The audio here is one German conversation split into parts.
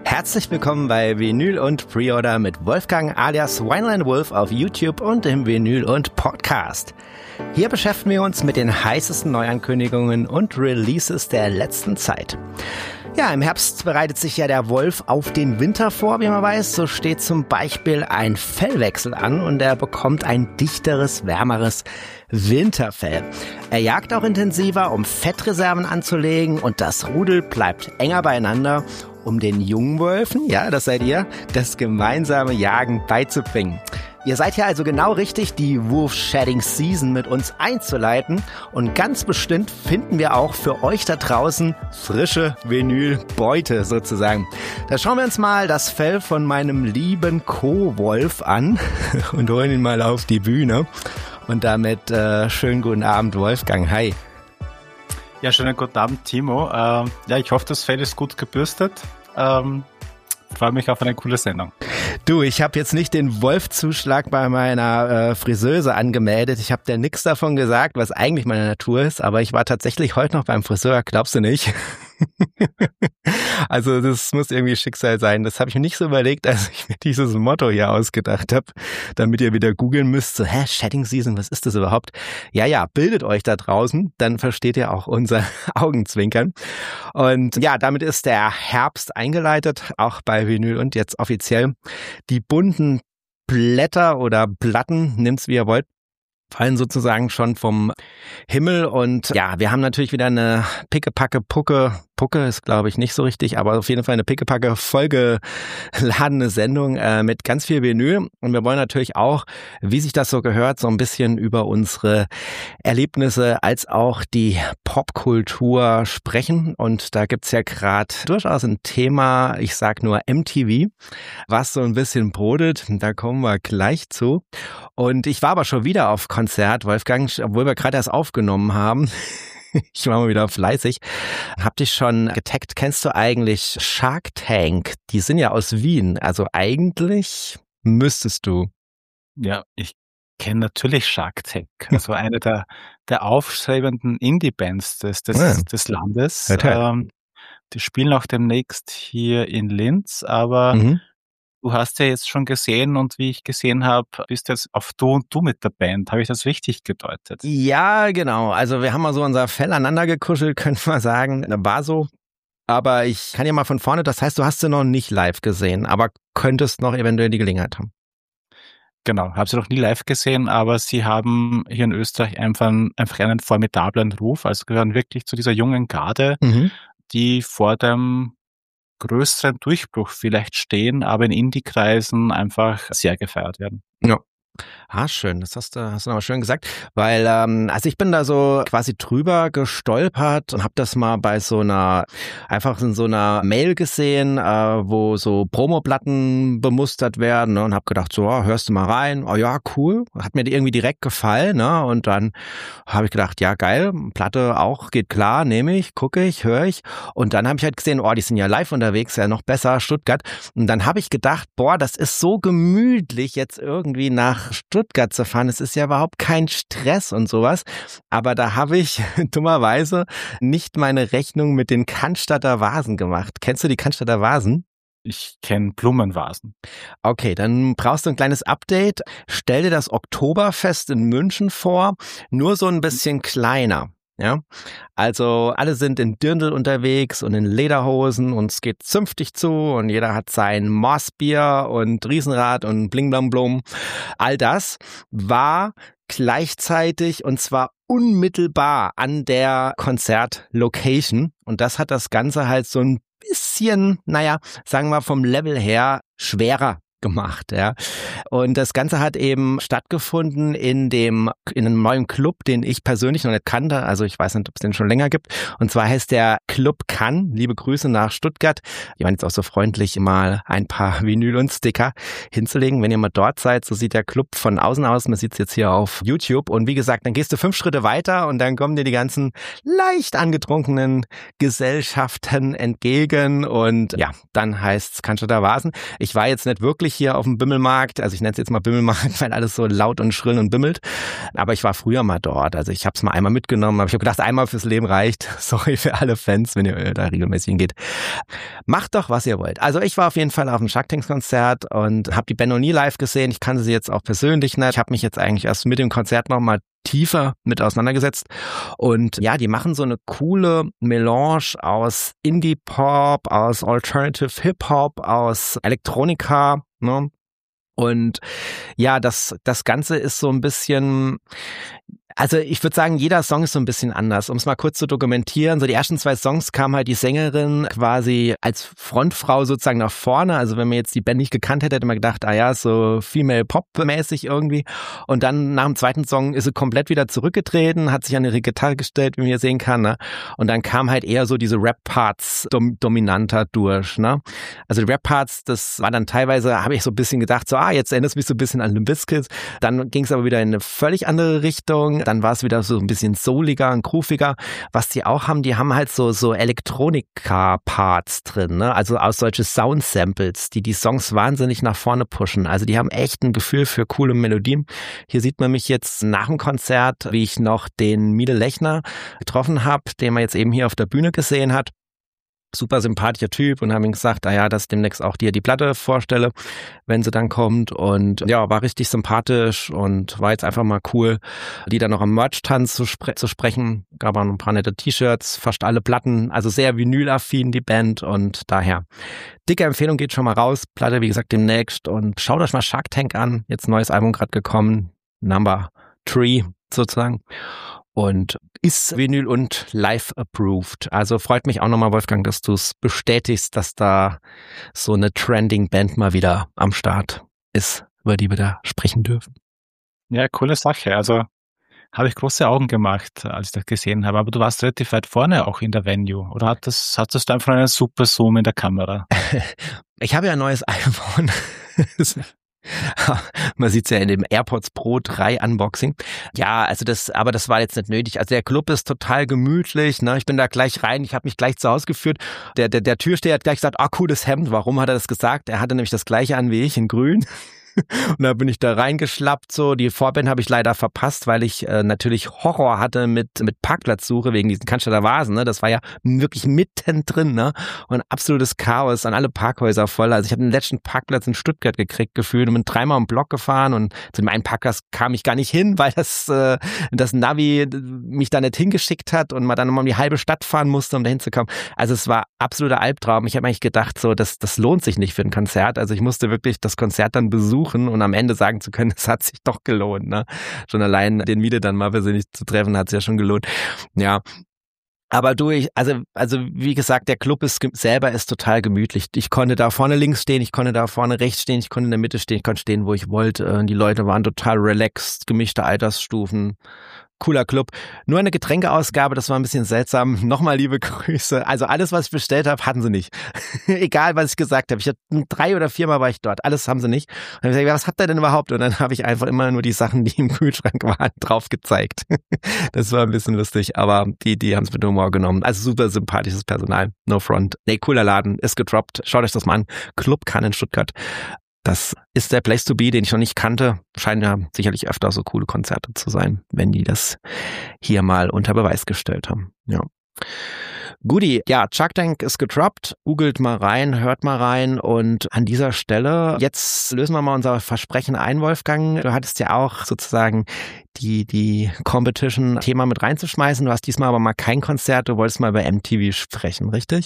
Herzlich willkommen bei Vinyl und Preorder mit Wolfgang alias Wineland Wolf auf YouTube und im Vinyl und Podcast. Hier beschäftigen wir uns mit den heißesten Neuankündigungen und Releases der letzten Zeit. Ja, im Herbst bereitet sich ja der Wolf auf den Winter vor, wie man weiß. So steht zum Beispiel ein Fellwechsel an und er bekommt ein dichteres, wärmeres Winterfell. Er jagt auch intensiver, um Fettreserven anzulegen und das Rudel bleibt enger beieinander, um den jungen Wölfen, ja, das seid ihr, das gemeinsame Jagen beizubringen. Ihr seid ja also genau richtig, die Wolf Shedding Season mit uns einzuleiten und ganz bestimmt finden wir auch für euch da draußen frische Vinylbeute sozusagen. Da schauen wir uns mal das Fell von meinem lieben Co-Wolf an und holen ihn mal auf die Bühne. Und damit schönen guten Abend, Wolfgang. Hi. Ja, schönen guten Abend, Timo. Ja, ich hoffe, das Fell ist gut gebürstet. Freue mich auf eine coole Sendung. Du, ich habe jetzt nicht den Wolfzuschlag bei meiner Friseuse angemeldet. Ich habe dir nichts davon gesagt, was eigentlich meine Natur ist, aber ich war tatsächlich heute noch beim Friseur, glaubst du nicht? Also das muss irgendwie Schicksal sein. Das habe ich mir nicht so überlegt, als ich mir dieses Motto hier ausgedacht habe, damit ihr wieder googeln müsst, so, Shedding Season, was ist das überhaupt? Ja, bildet euch da draußen, dann versteht ihr auch unser Augenzwinkern. Und ja, damit ist der Herbst eingeleitet, auch bei Vinyl und jetzt offiziell. Die bunten Blätter oder Platten, nimmt's wie ihr wollt, fallen sozusagen schon vom Himmel und ja, wir haben natürlich wieder eine Pucke ist glaube ich nicht so richtig, aber auf jeden Fall eine pickepacke vollgeladene Sendung mit ganz viel Vinyl und wir wollen natürlich auch, wie sich das so gehört, so ein bisschen über unsere Erlebnisse als auch die Popkultur sprechen und da gibt's ja gerade durchaus ein Thema, ich sag nur MTV, was so ein bisschen brodelt, da kommen wir gleich zu und ich war aber schon wieder auf Konzert, Wolfgang, obwohl wir gerade erst aufgenommen haben. Ich war mal wieder fleißig. Hab dich schon getaggt. Kennst du eigentlich Shark Tank? Die sind ja aus Wien. Also eigentlich müsstest du. Ja, ich kenne natürlich Shark Tank. Also eine der aufstrebenden Indie-Bands des Landes. Die spielen auch demnächst hier in Linz, aber du hast ja jetzt schon gesehen und wie ich gesehen habe, bist jetzt auf Du und Du mit der Band. Habe ich das richtig gedeutet? Ja, genau. Also wir haben mal so unser Fell aneinander gekuschelt, könnte man sagen. War so. Aber ich kann ja mal von vorne, das heißt, du hast sie noch nicht live gesehen, aber könntest noch eventuell die Gelegenheit haben. Genau, habe sie noch nie live gesehen, aber sie haben hier in Österreich einfach einen formidablen Ruf. Also gehören wirklich zu dieser jungen Garde, die vor dem größeren Durchbruch vielleicht stehen, aber in Indie-Kreisen einfach sehr gefeiert werden. Ja. Schön, das hast du nochmal schön gesagt, weil also ich bin da so quasi drüber gestolpert und habe das mal bei einfach in so einer Mail gesehen, wo so Promoplatten bemustert werden, ne, und habe gedacht, so, hörst du mal rein, oh ja, cool, hat mir irgendwie direkt gefallen, ne, und dann habe ich gedacht, ja geil, Platte auch, geht klar, nehme ich, gucke ich, höre ich und dann habe ich halt gesehen, die sind ja live unterwegs, ja noch besser, Stuttgart und dann habe ich gedacht, das ist so gemütlich jetzt irgendwie nach Stuttgart zu fahren. Es ist ja überhaupt kein Stress und sowas. Aber da habe ich dummerweise nicht meine Rechnung mit den Cannstatter Vasen gemacht. Kennst du die Cannstatter Vasen? Ich kenne Blumenvasen. Okay, dann brauchst du ein kleines Update. Stell dir das Oktoberfest in München vor, nur so ein bisschen kleiner. Ja, also alle sind in Dirndl unterwegs und in Lederhosen und es geht zünftig zu und jeder hat sein Mossbier und Riesenrad und Bling Blang Blum. All das war gleichzeitig und zwar unmittelbar an der Konzertlocation und das hat das Ganze halt so ein bisschen, sagen wir vom Level her schwerer gemacht, ja. Und das Ganze hat eben stattgefunden in einem neuen Club, den ich persönlich noch nicht kannte. Also ich weiß nicht, ob es den schon länger gibt. Und zwar heißt der Club Cannes. Liebe Grüße nach Stuttgart. Die waren jetzt auch so freundlich, mal ein paar Vinyl und Sticker hinzulegen. Wenn ihr mal dort seid, so sieht der Club von außen aus. Man sieht es jetzt hier auf YouTube. Und wie gesagt, dann gehst du 5 Schritte weiter und dann kommen dir die ganzen leicht angetrunkenen Gesellschaften entgegen. Und ja, dann heißt's Cannstatter Vasen. Ich war jetzt nicht wirklich ich hier auf dem Bimmelmarkt. Also ich nenne es jetzt mal Bimmelmarkt, weil alles so laut und schrill und bimmelt. Aber ich war früher mal dort. Also ich habe es mal einmal mitgenommen, aber ich habe gedacht, einmal fürs Leben reicht. Sorry für alle Fans, wenn ihr da regelmäßig hingeht. Macht doch, was ihr wollt. Also ich war auf jeden Fall auf dem Shark Tanks Konzert und habe die Band noch nie live gesehen. Ich kannte sie jetzt auch persönlich nicht. Ich habe mich jetzt eigentlich erst mit dem Konzert nochmal tiefer mit auseinandergesetzt. Und ja, die machen so eine coole Melange aus Indie-Pop, aus Alternative Hip-Hop, aus Elektronika, ne? Und ja, das Ganze ist so ein bisschen, also ich würde sagen, jeder Song ist so ein bisschen anders. Um es mal kurz zu dokumentieren, so die ersten 2 Songs kam halt die Sängerin quasi als Frontfrau sozusagen nach vorne. Also wenn man jetzt die Band nicht gekannt hätte, hätte man gedacht, so Female Pop-mäßig irgendwie. Und dann nach dem zweiten Song ist sie komplett wieder zurückgetreten, hat sich an ihre Gitarre gestellt, wie man hier sehen kann, ne? Und dann kam halt eher so diese Rap-Parts dominanter durch, ne? Also die Rap-Parts, das war dann teilweise, habe ich so ein bisschen gedacht, so, jetzt erinnert es mich so ein bisschen an Limp Bizkit. Dann ging es aber wieder in eine völlig andere Richtung. Dann war es wieder so ein bisschen souliger und grooviger. Was die auch haben, die haben halt so Elektronika-Parts drin, ne? Also aus solche Sound-Samples, die Songs wahnsinnig nach vorne pushen. Also die haben echt ein Gefühl für coole Melodien. Hier sieht man mich jetzt nach dem Konzert, wie ich noch den Miele Lechner getroffen habe, den man jetzt eben hier auf der Bühne gesehen hat. Super sympathischer Typ und haben ihm gesagt, dass ich demnächst auch dir die Platte vorstelle, wenn sie dann kommt. Und ja, war richtig sympathisch und war jetzt einfach mal cool, die dann noch am Merch-Tanz zu sprechen. Gab auch noch ein paar nette T-Shirts, fast alle Platten, also sehr vinylaffin die Band und daher dicke Empfehlung, geht schon mal raus. Platte, wie gesagt, demnächst und schaut euch mal Shark Tank an. Jetzt neues Album gerade gekommen, Number 3 sozusagen. Und ist Vinyl und live approved. Also freut mich auch nochmal, Wolfgang, dass du es bestätigst, dass da so eine trending Band mal wieder am Start ist, über die wir da sprechen dürfen. Ja, coole Sache. Also habe ich große Augen gemacht, als ich das gesehen habe. Aber du warst relativ weit vorne auch in der Venue. Oder hattest du einfach einen super Zoom in der Kamera? Ich habe ja ein neues iPhone. Man sieht's ja in dem AirPods Pro 3 Unboxing. Ja, also das war jetzt nicht nötig. Also der Club ist total gemütlich, ne? Ich bin da gleich rein, ich habe mich gleich zu Hause geführt. Der Türsteher hat gleich gesagt, cooles Hemd. Warum hat er das gesagt? Er hatte nämlich das gleiche an wie ich, in grün. Und da bin ich da reingeschlappt, so. Die Vorband habe ich leider verpasst, weil ich natürlich Horror hatte mit Parkplatzsuche wegen diesen Cannstatter Vasen, ne? Das war ja wirklich mittendrin, ne? Und absolutes Chaos, an alle Parkhäuser voll. Also ich habe den letzten Parkplatz in Stuttgart gekriegt, gefühlt, und bin 3-mal um den Block gefahren und zu dem einen Parkplatz kam ich gar nicht hin, weil das Navi mich da nicht hingeschickt hat und man dann nochmal um die halbe Stadt fahren musste, um da hinzukommen. Also es war absoluter Albtraum. Ich habe eigentlich gedacht, so, das lohnt sich nicht für ein Konzert. Also ich musste wirklich das Konzert dann besuchen und am Ende sagen zu können, es hat sich doch gelohnt, ne? Schon allein den Miele dann mal persönlich zu treffen, hat es ja schon gelohnt. Ja. Aber also wie gesagt, der Club selber ist total gemütlich. Ich konnte da vorne links stehen, ich konnte da vorne rechts stehen, ich konnte in der Mitte stehen, ich konnte stehen, wo ich wollte. Die Leute waren total relaxed, gemischte Altersstufen. Cooler Club. Nur eine Getränkeausgabe, das war ein bisschen seltsam. Nochmal liebe Grüße. Also alles, was ich bestellt habe, hatten sie nicht. Egal, was ich gesagt habe. Ich hatte 3 oder 4 Mal war ich dort. Alles haben sie nicht. Und dann habe ich gesagt, was habt ihr denn überhaupt? Und dann habe ich einfach immer nur die Sachen, die im Kühlschrank waren, drauf gezeigt. Das war ein bisschen lustig, aber die haben es mit Humor genommen. Also super sympathisches Personal. No front. Nee, cooler Laden. Ist gedroppt. Schaut euch das mal an. Club Kann in Stuttgart. Das ist der Place to be, den ich noch nicht kannte. Scheinen ja sicherlich öfter so coole Konzerte zu sein, wenn die das hier mal unter Beweis gestellt haben. Ja. Guti, ja, Shark Tank ist gedroppt. Googelt mal rein, hört mal rein und an dieser Stelle, jetzt lösen wir mal unser Versprechen ein, Wolfgang. Du hattest ja auch sozusagen die Competition-Thema mit reinzuschmeißen. Du hast diesmal aber mal kein Konzert, du wolltest mal über MTV sprechen, richtig?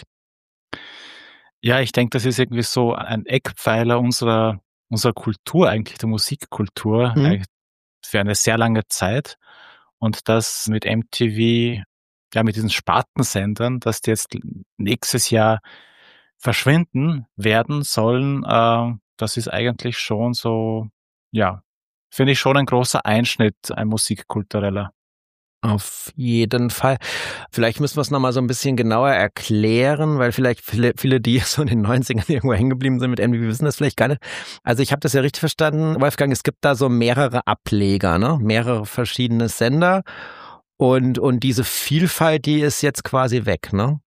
Ja, ich denke, das ist irgendwie so ein Eckpfeiler unserer Kultur eigentlich, der Musikkultur, für eine sehr lange Zeit. Und das mit MTV, ja, mit diesen Spartensendern, dass die jetzt nächstes Jahr verschwinden werden sollen, das ist eigentlich schon so, ja, finde ich schon ein großer Einschnitt, ein musikkultureller. Auf jeden Fall. Vielleicht müssen wir es nochmal so ein bisschen genauer erklären, weil vielleicht viele, die so in den 90ern irgendwo hängen geblieben sind mit MTV, wissen das vielleicht gar nicht. Also ich habe das ja richtig verstanden, Wolfgang, es gibt da so mehrere Ableger, ne? Mehrere verschiedene Sender und diese Vielfalt, die ist jetzt quasi weg, ne?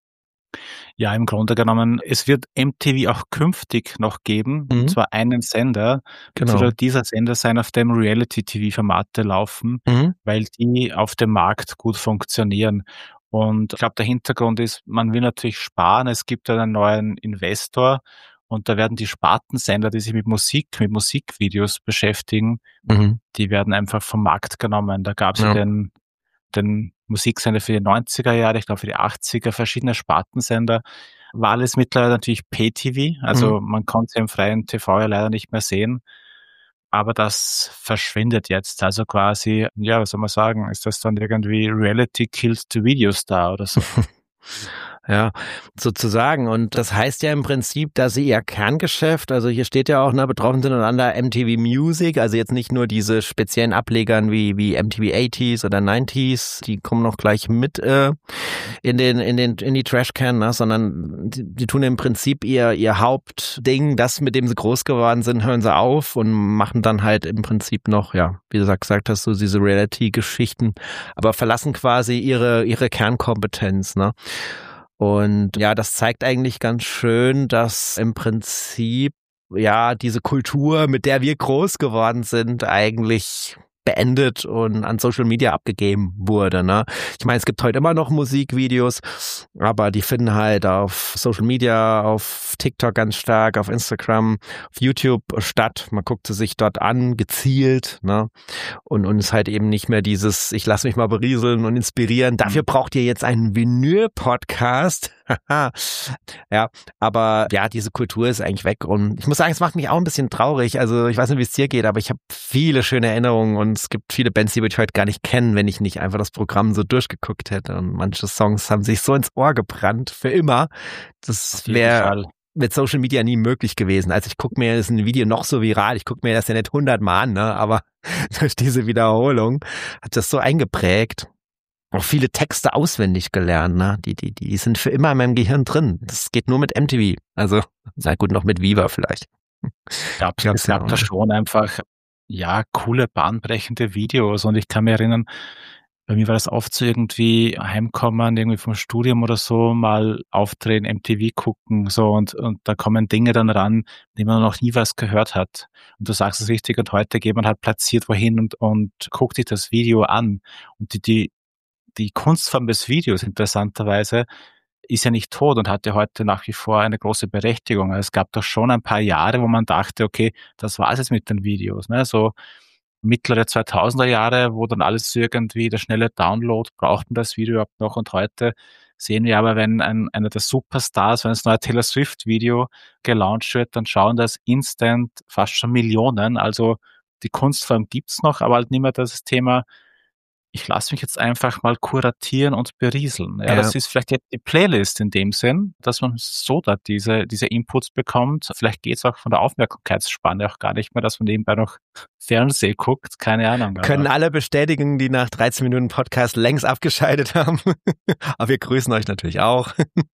Ja, im Grunde genommen, es wird MTV auch künftig noch geben, und zwar einen Sender. Genau. Soll dieser Sender sein, auf dem Reality-TV-Formate laufen, weil die auf dem Markt gut funktionieren. Und ich glaube, der Hintergrund ist, man will natürlich sparen. Es gibt einen neuen Investor und da werden die Spartensender, die sich mit Musikvideos beschäftigen, die werden einfach vom Markt genommen. Da gab es ja den Musiksender für die 90er Jahre, ich glaube für die 80er, verschiedene Spartensender. War alles mittlerweile natürlich Pay-TV, also man konnte sie im freien TV ja leider nicht mehr sehen. Aber das verschwindet jetzt. Also quasi, ja, was soll man sagen, ist das dann irgendwie Reality kills the Video Star oder so? Ja, sozusagen. Und das heißt ja im Prinzip, dass sie ihr Kerngeschäft, also hier steht ja auch, ne, betroffen sind untereinander MTV Music, also jetzt nicht nur diese speziellen Ablegern wie MTV 80s oder 90s, die kommen noch gleich mit in die Trashcan, ne, sondern die tun im Prinzip ihr Hauptding, das, mit dem sie groß geworden sind, hören sie auf und machen dann halt im Prinzip noch, ja, wie du gesagt hast, so diese Reality-Geschichten, aber verlassen quasi ihre Kernkompetenz, ne? Und ja, das zeigt eigentlich ganz schön, dass im Prinzip ja diese Kultur, mit der wir groß geworden sind, eigentlich beendet und an Social Media abgegeben wurde, ne? Ich meine, es gibt heute immer noch Musikvideos, aber die finden halt auf Social Media, auf TikTok ganz stark, auf Instagram, auf YouTube statt. Man guckt sie sich dort an, gezielt, ne? Und ist halt eben nicht mehr dieses, ich lasse mich mal berieseln und inspirieren. Dafür braucht ihr jetzt einen Vinyl-Podcast. Ja, aber ja, diese Kultur ist eigentlich weg und ich muss sagen, es macht mich auch ein bisschen traurig. Also ich weiß nicht, wie es dir geht, aber ich habe viele schöne Erinnerungen und es gibt viele Bands, die würde ich heute gar nicht kennen, wenn ich nicht einfach das Programm so durchgeguckt hätte. Und manche Songs haben sich so ins Ohr gebrannt, für immer. Das wäre mit Social Media nie möglich gewesen. Also ich gucke mir das ein Video noch so viral, ich gucke mir das ja nicht 100-mal an, ne? Aber durch diese Wiederholung hat das so eingeprägt. Auch viele Texte auswendig gelernt, ne? Die sind für immer in meinem Gehirn drin. Das geht nur mit MTV. Also, na gut, noch mit Viva vielleicht. Es gab da schon einfach, ja, coole, bahnbrechende Videos. Und ich kann mich erinnern, bei mir war das oft so irgendwie heimkommen, irgendwie vom Studium oder so, mal aufdrehen, MTV gucken, so, und da kommen Dinge dann ran, die man noch nie was gehört hat. Und du sagst es richtig, und heute geht man halt platziert wohin und guckt sich das Video an. Und die Kunstform des Videos, interessanterweise, ist ja nicht tot und hat ja heute nach wie vor eine große Berechtigung. Also es gab doch schon ein paar Jahre, wo man dachte, okay, das war's jetzt mit den Videos, ne? So mittlere 2000er Jahre, wo dann alles irgendwie der schnelle Download, braucht man das Video überhaupt noch? Und heute sehen wir aber, wenn einer der Superstars, wenn das neue Taylor Swift Video gelauncht wird, dann schauen das instant fast schon Millionen. Also die Kunstform gibt's noch, aber halt nicht mehr das Thema, ich lasse mich jetzt einfach mal kuratieren und berieseln. Ja, das ist vielleicht jetzt die Playlist in dem Sinn, dass man so da diese Inputs bekommt. Vielleicht geht's auch von der Aufmerksamkeitsspanne auch gar nicht mehr, dass man nebenbei noch Fernsehen guckt. Keine Ahnung. Können alle bestätigen, die nach 13 Minuten Podcast längst abgeschaltet haben. Aber wir grüßen euch natürlich auch.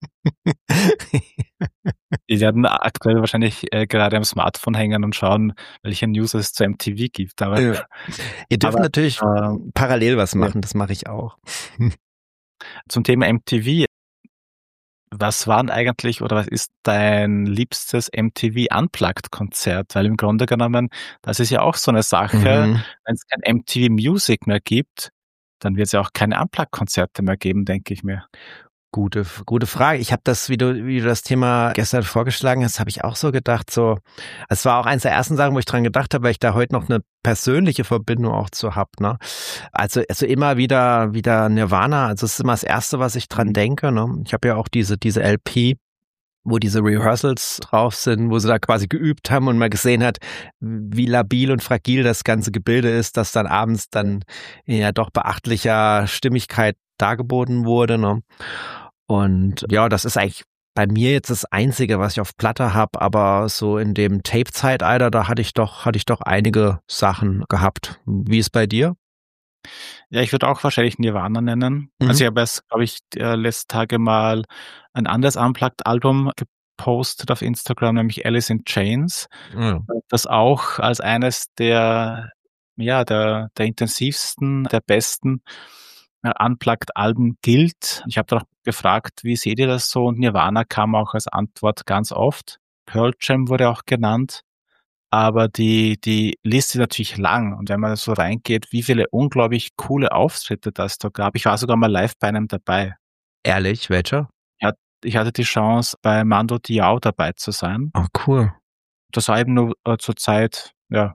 Die werden aktuell wahrscheinlich gerade am Smartphone hängen und schauen, welche News es zu MTV gibt. Aber ja. Ihr dürft natürlich parallel was machen, das mache ich auch. Zum Thema MTV. Was waren eigentlich oder was ist dein liebstes MTV Unplugged-Konzert? Weil im Grunde genommen, das ist ja auch so eine Sache, wenn es kein MTV Music mehr gibt, dann wird es ja auch keine Unplugged-Konzerte mehr geben, denke ich mir. Gute Frage. Ich habe das, wie du das Thema gestern vorgeschlagen hast, habe ich auch so gedacht, so, es war auch eins der ersten Sachen, wo ich dran gedacht habe, weil ich da heute noch eine persönliche Verbindung auch zu hab, ne? Also immer wieder Nirvana, also es ist immer das Erste, was ich dran denke, ne? Ich habe ja auch diese LP, wo diese Rehearsals drauf sind, wo sie da quasi geübt haben und man gesehen hat, wie labil und fragil das ganze Gebilde ist, das dann abends dann in ja doch beachtlicher Stimmigkeit dargeboten wurde, ne? Und ja, das ist eigentlich bei mir jetzt das Einzige, was ich auf Platte habe, aber so in dem Tape-Zeitalter, da hatte ich doch einige Sachen gehabt. Wie ist bei dir? Ja, ich würde auch wahrscheinlich Nirvana nennen. Also ich habe erst, glaube ich, letzte Tage mal ein anderes Unplugged-Album gepostet auf Instagram, nämlich Alice in Chains. Das auch als eines der intensivsten, der besten Unplugged-Alben gilt. Ich habe dann auch gefragt, wie seht ihr das so? Und Nirvana kam auch als Antwort ganz oft. Pearl Jam wurde auch genannt. Aber die Liste ist natürlich lang. Und wenn man so reingeht, wie viele unglaublich coole Auftritte das da gab. Ich war sogar mal live bei einem dabei. Ehrlich, welcher? Ich hatte die Chance, bei Mando Diao dabei zu sein. Oh, cool. Das war eben nur zur Zeit,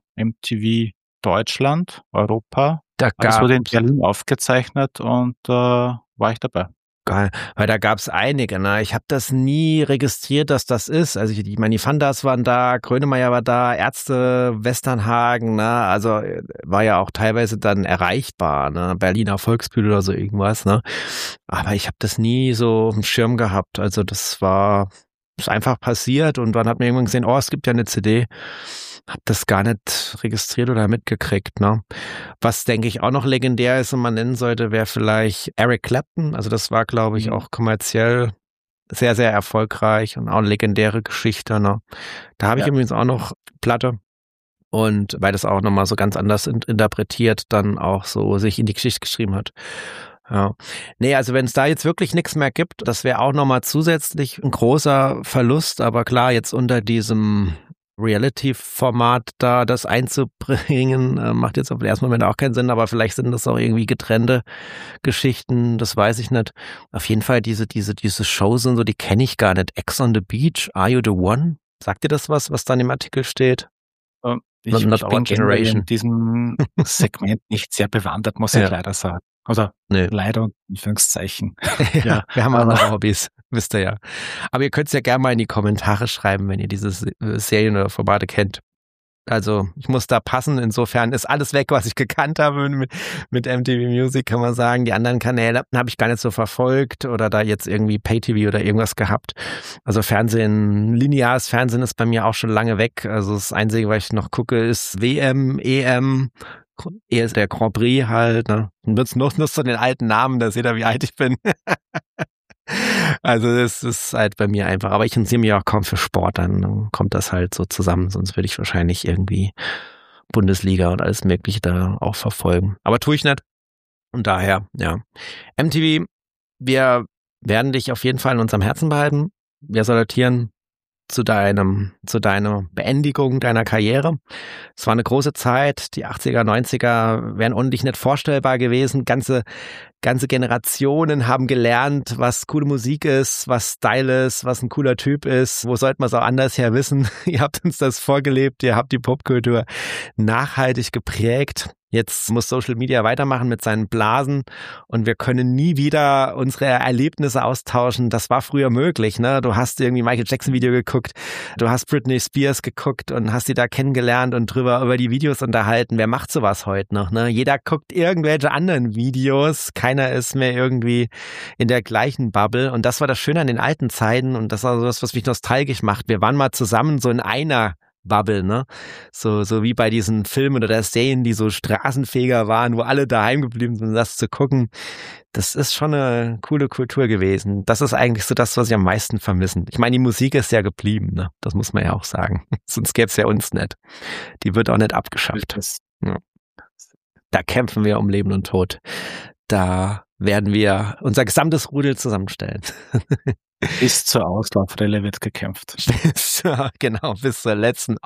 MTV Deutschland, Europa. Das wurde in Berlin aufgezeichnet und war ich dabei. Geil, weil da gab's einige, ne? Ich habe das nie registriert, dass das ist. Also ich meine, die Fandas waren da, Grönemeyer war da, Ärzte, Westernhagen, ne? Also war ja auch teilweise dann erreichbar, ne? Berliner Volksbühne oder so irgendwas, ne? Aber ich habe das nie so im Schirm gehabt. Also das ist einfach passiert und dann hat man irgendwann gesehen, oh, es gibt ja eine CD. Hab das gar nicht registriert oder mitgekriegt, ne? Was, denke ich, auch noch legendär ist und man nennen sollte, wäre vielleicht Eric Clapton. Also das war, glaube ich, auch kommerziell sehr, sehr erfolgreich und auch eine legendäre Geschichte, ne? Da habe ich übrigens auch noch Platte. Und weil das auch nochmal so ganz anders interpretiert, dann auch so sich in die Geschichte geschrieben hat. Ja. Nee, also wenn es da jetzt wirklich nichts mehr gibt, das wäre auch nochmal zusätzlich ein großer Verlust. Aber klar, jetzt unter diesem Reality-Format da das einzubringen, macht jetzt auf den ersten Moment auch keinen Sinn, aber vielleicht sind das auch irgendwie getrennte Geschichten, das weiß ich nicht. Auf jeden Fall diese Shows und so, die kenne ich gar nicht. Ex on the Beach, Are You the One? Sagt dir das was da in dem Artikel steht? Ich bin generell in diesem Segment nicht sehr bewandert, muss ich leider sagen. Oder leider und Anführungszeichen. Ja, wir haben andere Hobbys, wisst ihr ja. Aber ihr könnt es ja gerne mal in die Kommentare schreiben, wenn ihr diese Serien oder Formate kennt. Also ich muss da passen, insofern ist alles weg, was ich gekannt habe mit MTV Music, kann man sagen. Die anderen Kanäle habe ich gar nicht so verfolgt oder da jetzt irgendwie Pay-TV oder irgendwas gehabt. Also Fernsehen, lineares Fernsehen ist bei mir auch schon lange weg. Also das Einzige, was ich noch gucke, ist WM, EM, eher der Grand Prix halt, ne? Nur so den alten Namen, da seht ihr, wie alt ich bin. Also das ist halt bei mir einfach, aber ich interessiere mich auch kaum für Sport, dann kommt das halt so zusammen, sonst würde ich wahrscheinlich irgendwie Bundesliga und alles mögliche da auch verfolgen. Aber tue ich nicht. Und daher, ja. MTV, wir werden dich auf jeden Fall in unserem Herzen behalten. Wir salutieren zu deiner Beendigung deiner Karriere. Es war eine große Zeit, die 80er, 90er wären ohne dich nicht vorstellbar gewesen. Ganze Generationen haben gelernt, was coole Musik ist, was Style ist, was ein cooler Typ ist. Wo sollte man es auch anders her wissen? Ihr habt uns das vorgelebt, ihr habt die Popkultur nachhaltig geprägt. Jetzt muss Social Media weitermachen mit seinen Blasen und wir können nie wieder unsere Erlebnisse austauschen. Das war früher möglich, ne? Du hast irgendwie Michael Jackson Video geguckt, du hast Britney Spears geguckt und hast die da kennengelernt und über die Videos unterhalten. Wer macht sowas heute noch, ne? Jeder guckt irgendwelche anderen Videos. Keiner ist mehr irgendwie in der gleichen Bubble und das war das Schöne an den alten Zeiten und das war so das, was mich nostalgisch macht. Wir waren mal zusammen so in einer Bubble, ne? So wie bei diesen Filmen oder der Serien, die so Straßenfeger waren, wo alle daheim geblieben sind, das zu gucken. Das ist schon eine coole Kultur gewesen. Das ist eigentlich so das, was ich am meisten vermissen. Ich meine, die Musik ist ja geblieben, ne? Das muss man ja auch sagen. Sonst gäbe es ja uns nicht. Die wird auch nicht abgeschafft. Ja. Da kämpfen wir um Leben und Tod. Da werden wir unser gesamtes Rudel zusammenstellen. Bis zur Auslaufrille wird gekämpft. Bis zur letzten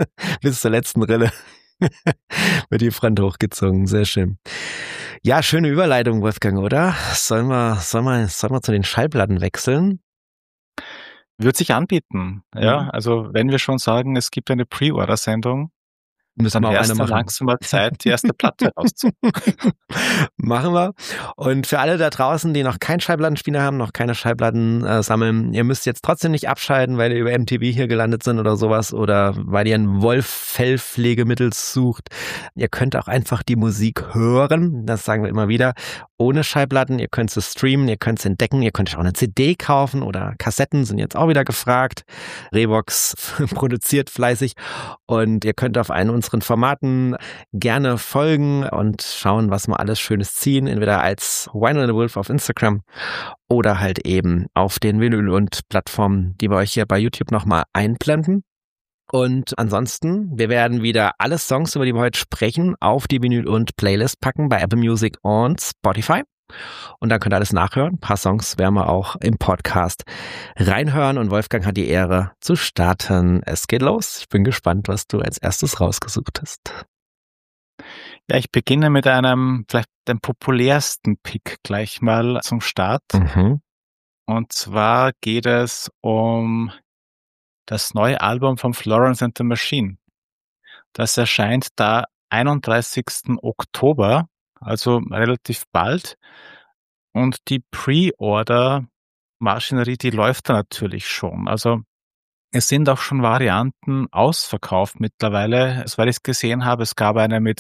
Rille wird die Front hochgezogen. Sehr schön. Ja, schöne Überleitung, Wolfgang, oder? Sollen wir zu den Schallplatten wechseln? Wird sich anbieten. Ja, also wenn wir schon sagen, es gibt eine Pre-Order-Sendung, müssen wir auch eine machen. Langsam mal Zeit, die erste Platte rauszuholen. Machen wir. Und für alle da draußen, die noch keinen Schallplattenspieler haben, noch keine Schallplatten sammeln, ihr müsst jetzt trotzdem nicht abschalten, weil ihr über MTV hier gelandet sind oder sowas oder weil ihr ein Wolf-Fellpflegemittel sucht. Ihr könnt auch einfach die Musik hören, das sagen wir immer wieder, ohne Schallplatten. Ihr könnt es streamen, ihr könnt es entdecken, ihr könnt auch eine CD kaufen oder Kassetten sind jetzt auch wieder gefragt. Revox produziert fleißig und ihr könnt auf einen unseren Formaten gerne folgen und schauen, was wir alles Schönes ziehen, entweder als Wine and the Wolf auf Instagram oder halt eben auf den Vinyl und Plattformen, die wir euch hier bei YouTube nochmal einblenden. Und ansonsten, wir werden wieder alle Songs, über die wir heute sprechen, auf die Vinyl und Playlist packen bei Apple Music und Spotify. Und dann könnt ihr alles nachhören. Ein paar Songs werden wir auch im Podcast reinhören. Und Wolfgang hat die Ehre zu starten. Es geht los. Ich bin gespannt, was du als erstes rausgesucht hast. Ja, ich beginne mit einem, vielleicht dem populärsten Pick gleich mal zum Start. Und zwar geht es um das neue Album von Florence and the Machine. Das erscheint da 31. Oktober, also relativ bald. Und die Pre-Order-Maschinerie, die läuft da natürlich schon. Also es sind auch schon Varianten ausverkauft mittlerweile. Weil ich es gesehen habe, es gab eine mit,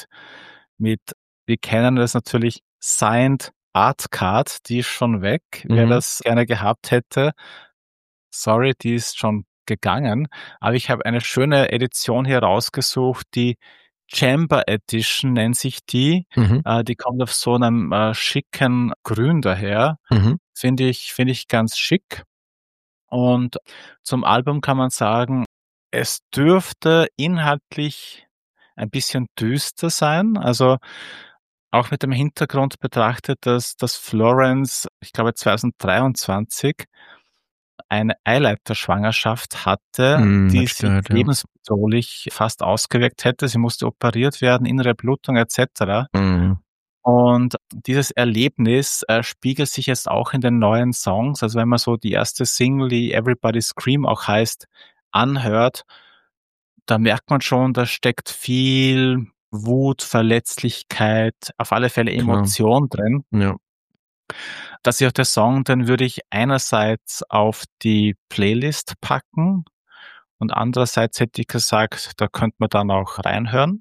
wir kennen das natürlich, Signed Art Card, die ist schon weg. Wer das gerne gehabt hätte, sorry, die ist schon gegangen. Aber ich habe eine schöne Edition hier rausgesucht, die Chamber Edition nennt sich die. Die kommt auf so einem schicken Grün daher. Finde ich ganz schick. Und zum Album kann man sagen, es dürfte inhaltlich ein bisschen düster sein. Also auch mit dem Hintergrund betrachtet, dass Florence, ich glaube 2023, eine Eileiterschwangerschaft hatte, die sie lebensbedrohlich fast ausgewirkt hätte. Sie musste operiert werden, innere Blutung etc. Und dieses Erlebnis spiegelt sich jetzt auch in den neuen Songs. Also wenn man so die erste Single, die Everybody Scream auch heißt, anhört, da merkt man schon, da steckt viel Wut, Verletzlichkeit, auf alle Fälle Emotion drin. Ja. Das ist auch der Song, den würde ich einerseits auf die Playlist packen und andererseits hätte ich gesagt, da könnte man dann auch reinhören.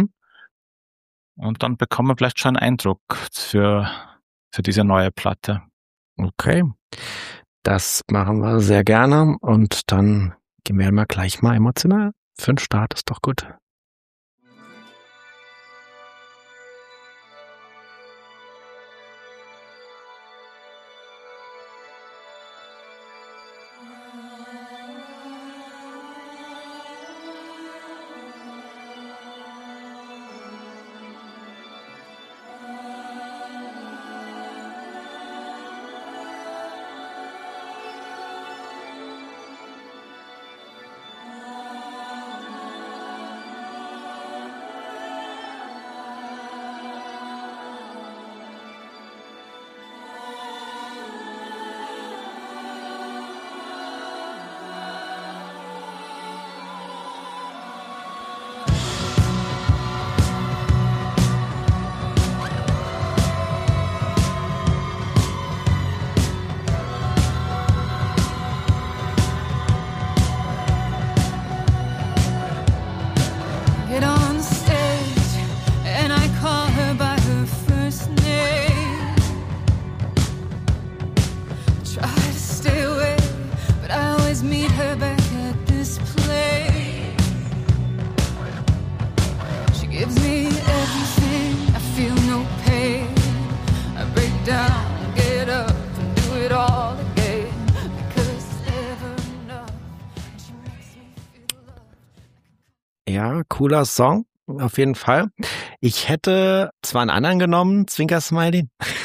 Und dann bekommen wir vielleicht schon einen Eindruck für diese neue Platte. Okay, das machen wir sehr gerne und dann gehen wir mal gleich mal emotional. Für den Start ist doch gut. Ja, cooler Song, auf jeden Fall. Ich hätte zwar einen anderen genommen, Zwinker-Smiley.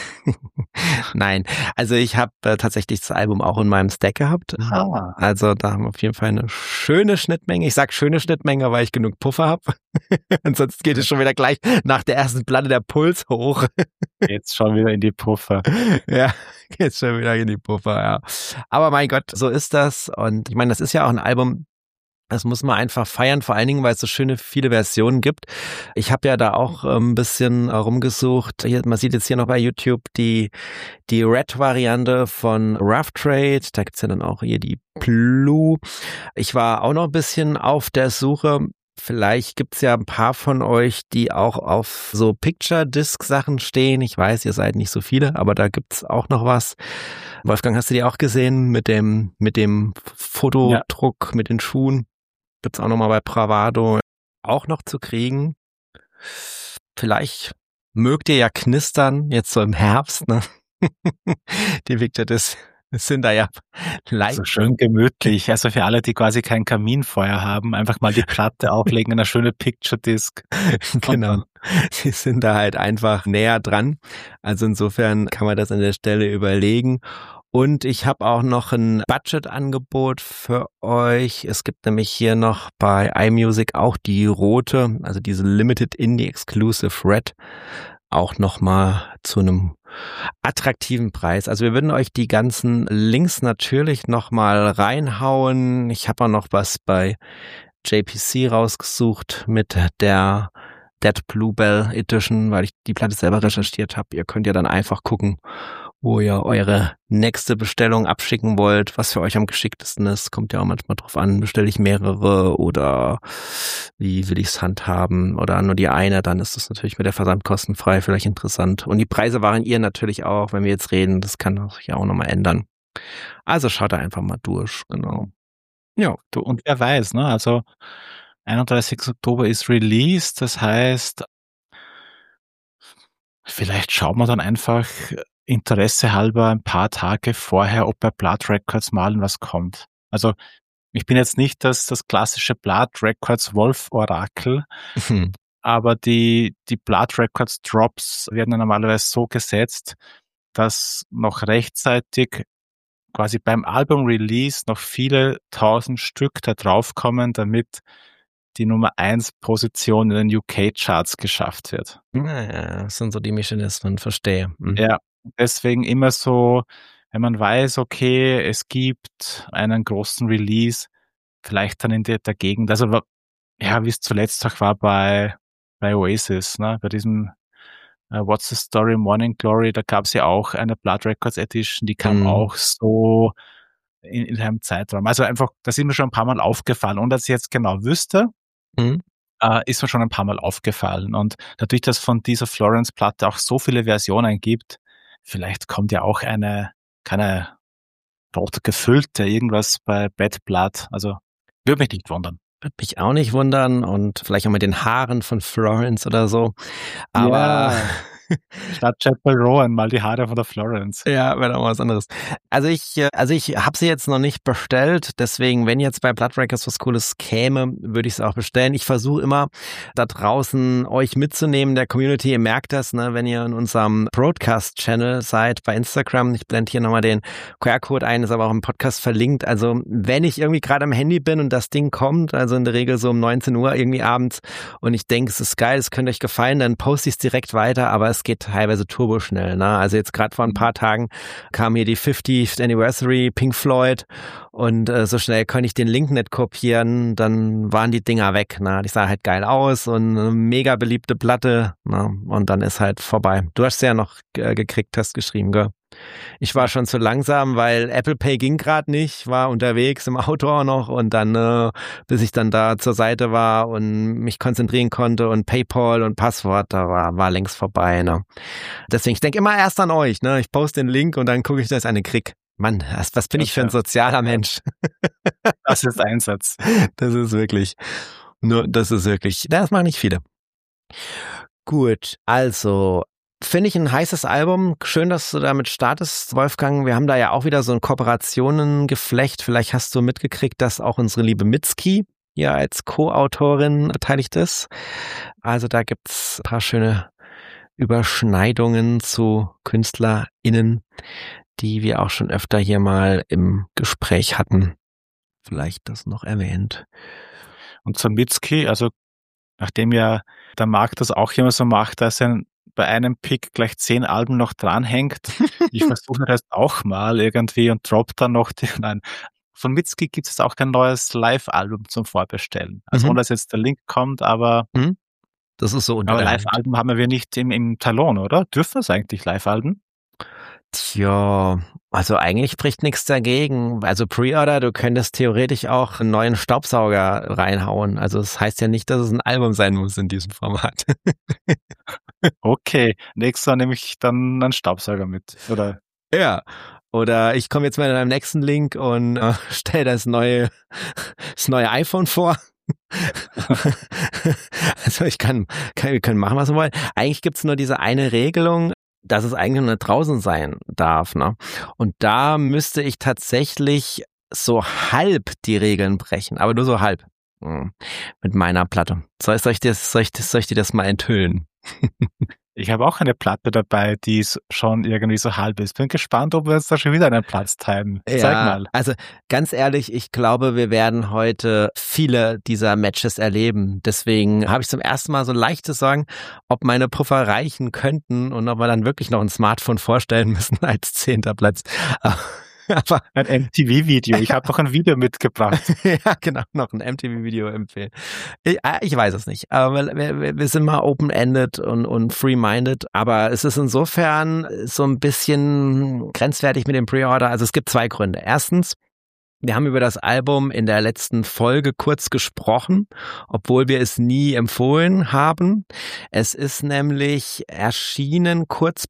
Nein, also ich habe tatsächlich das Album auch in meinem Stack gehabt. Also da haben wir auf jeden Fall eine schöne Schnittmenge. Ich sag schöne Schnittmenge, weil ich genug Puffer habe. Ansonsten geht es schon wieder gleich nach der ersten Platte der Puls hoch. Jetzt schon wieder in die Puffer. Ja, geht's schon wieder in die Puffer, ja. Aber mein Gott, so ist das. Und ich meine, das ist ja auch ein Album, das muss man einfach feiern, vor allen Dingen, weil es so schöne viele Versionen gibt. Ich habe ja da auch ein bisschen rumgesucht. Hier, man sieht jetzt hier noch bei YouTube die Red-Variante von Rough Trade. Da gibt's ja dann auch hier die Blue. Ich war auch noch ein bisschen auf der Suche. Vielleicht gibt's ja ein paar von euch, die auch auf so Picture-Disc-Sachen stehen. Ich weiß, ihr seid nicht so viele, aber da gibt's auch noch was. Wolfgang, hast du die auch gesehen mit dem Fotodruck, ja, mit den Schuhen? Gibt's auch nochmal bei Bravado auch noch zu kriegen. Vielleicht mögt ihr ja knistern, jetzt so im Herbst, ne? Die Picture sind da ja leicht. So schön gemütlich. Also für alle, die quasi kein Kaminfeuer haben, einfach mal die Platte auflegen, eine schöne Picture Disc. Genau. Sie sind da halt einfach näher dran. Also insofern kann man das an der Stelle überlegen. Und ich habe auch noch ein Budget-Angebot für euch. Es gibt nämlich hier noch bei iMusic auch die rote, also diese Limited Indie Exclusive Red, auch nochmal zu einem attraktiven Preis. Also wir würden euch die ganzen Links natürlich nochmal reinhauen. Ich habe auch noch was bei JPC rausgesucht mit der Dead Bluebell Edition, weil ich die Platte selber recherchiert habe. Ihr könnt ja dann einfach gucken, wo ihr eure nächste Bestellung abschicken wollt, was für euch am geschicktesten ist. Kommt ja auch manchmal drauf an, bestelle ich mehrere oder wie will ich es handhaben oder nur die eine, dann ist das natürlich mit der Versand kostenfrei vielleicht interessant. Und die Preise variieren natürlich auch, wenn wir jetzt reden, das kann sich ja auch nochmal ändern. Also schaut da einfach mal durch, genau. Ja, du, und wer weiß, ne? Also 31. Oktober ist Release, das heißt, vielleicht schaut man dann einfach Interesse halber ein paar Tage vorher, ob bei Blood Records mal was kommt. Also ich bin jetzt nicht das klassische Blood Records Wolf-Orakel, aber die Blood Records Drops werden ja normalerweise so gesetzt, dass noch rechtzeitig quasi beim Album-Release noch viele tausend Stück da draufkommen, damit die Nummer 1 Position in den UK-Charts geschafft wird. Naja, das sind so die Mechanismen, verstehe. Mhm. Ja, deswegen immer so, wenn man weiß, okay, es gibt einen großen Release, vielleicht dann in der Gegend, also ja, wie es zuletzt auch war bei Oasis, ne, bei diesem What's the Story, Morning Glory, da gab es ja auch eine Blood Records Edition, die kam auch so in einem Zeitraum. Also einfach, das ist mir schon ein paar Mal aufgefallen. Und als ich jetzt genau wüsste, ist mir schon ein paar Mal aufgefallen. Und dadurch, dass von dieser Florence-Platte auch so viele Versionen gibt, vielleicht kommt ja auch keine rot gefüllte, irgendwas bei Bad Blood. Also würde mich nicht wundern. Würde mich auch nicht wundern und vielleicht auch mit den Haaren von Florence oder so. Aber ja. Statt Chapel Rowan mal die Haare von der Florence. Ja, wäre doch mal was anderes. Also ich habe sie jetzt noch nicht bestellt, deswegen, wenn jetzt bei Blood Records was Cooles käme, würde ich es auch bestellen. Ich versuche immer, da draußen euch mitzunehmen, der Community. Ihr merkt das, ne, wenn ihr in unserem Broadcast-Channel seid bei Instagram. Ich blende hier nochmal den QR-Code ein, ist aber auch im Podcast verlinkt. Also wenn ich irgendwie gerade am Handy bin und das Ding kommt, also in der Regel so um 19 Uhr irgendwie abends und ich denke, es ist geil, es könnte euch gefallen, dann poste ich es direkt weiter, aber es geht teilweise turboschnell, ne? Also jetzt gerade vor ein paar Tagen kam hier die 50th Anniversary Pink Floyd und so schnell konnte ich den Link nicht kopieren, dann waren die Dinger weg, ne? Die sah halt geil aus und eine mega beliebte Platte, ne? Und dann ist halt vorbei. Du hast ja noch gekriegt, hast geschrieben, gell? Ich war schon zu langsam, weil Apple Pay ging gerade nicht, war unterwegs im Auto auch noch und dann, bis ich dann da zur Seite war und mich konzentrieren konnte und PayPal und Passwort, da war längst vorbei. Ne? Deswegen, ich denke immer erst an euch. Ne? Ich poste den Link und dann gucke ich, dass ich eine krieg. Mann, was bin ich für ein sozialer Mensch? Das ist Einsatz. Das ist wirklich, das machen nicht viele. Gut, also finde ich ein heißes Album. Schön, dass du damit startest, Wolfgang. Wir haben da ja auch wieder so ein Kooperationengeflecht. Vielleicht hast du mitgekriegt, dass auch unsere liebe Mitski hier als Co-Autorin beteiligt ist. Also da gibt's ein paar schöne Überschneidungen zu KünstlerInnen, die wir auch schon öfter hier mal im Gespräch hatten. Vielleicht das noch erwähnt. Und zur Mitski, also nachdem ja der Markt das auch immer so macht, dass er bei einem Pick gleich 10 Alben noch dranhängt. Ich versuche das auch mal irgendwie und drop dann noch nein. Von Mitski gibt es auch kein neues Live-Album zum Vorbestellen. Also ohne dass jetzt der Link kommt, aber das ist so. Aber Live-Alben haben wir nicht im Talon, oder? Dürfen es eigentlich Live-Alben? Tja, also eigentlich spricht nichts dagegen. Also Pre-Order, du könntest theoretisch auch einen neuen Staubsauger reinhauen. Also das heißt ja nicht, dass es ein Album sein muss in diesem Format. Okay, nächstes Mal nehme ich dann einen Staubsauger mit, oder? Ja, oder ich komme jetzt mal in einem nächsten Link und stelle das neue iPhone vor. Also wir können machen, was wir wollen. Eigentlich gibt's nur diese eine Regelung. dass es eigentlich nur draußen sein darf, ne? Und da müsste ich tatsächlich so halb die Regeln brechen, aber nur so halb. Mit meiner Platte. Soll ich dir das mal enthüllen? Ich habe auch eine Platte dabei, die schon irgendwie so halb ist. Bin gespannt, ob wir uns da schon wieder einen Platz teilen. Ja, Zeig mal. Also ganz ehrlich, ich glaube, wir werden heute viele dieser Matches erleben. Deswegen habe ich zum ersten Mal so leichte Sorgen, ob meine Puffer reichen könnten und ob wir dann wirklich noch ein Smartphone vorstellen müssen als 10. Platz. Aber ein MTV-Video. Ich habe doch ein Video mitgebracht. Ja, genau, noch ein MTV-Video empfehlen. Ich weiß es nicht. Aber wir sind mal open-ended und free-minded. Aber es ist insofern so ein bisschen grenzwertig mit dem Pre-Order. Also es gibt 2 Gründe. Erstens, wir haben über das Album in der letzten Folge kurz gesprochen, obwohl wir es nie empfohlen haben. Es ist nämlich erschienen kurz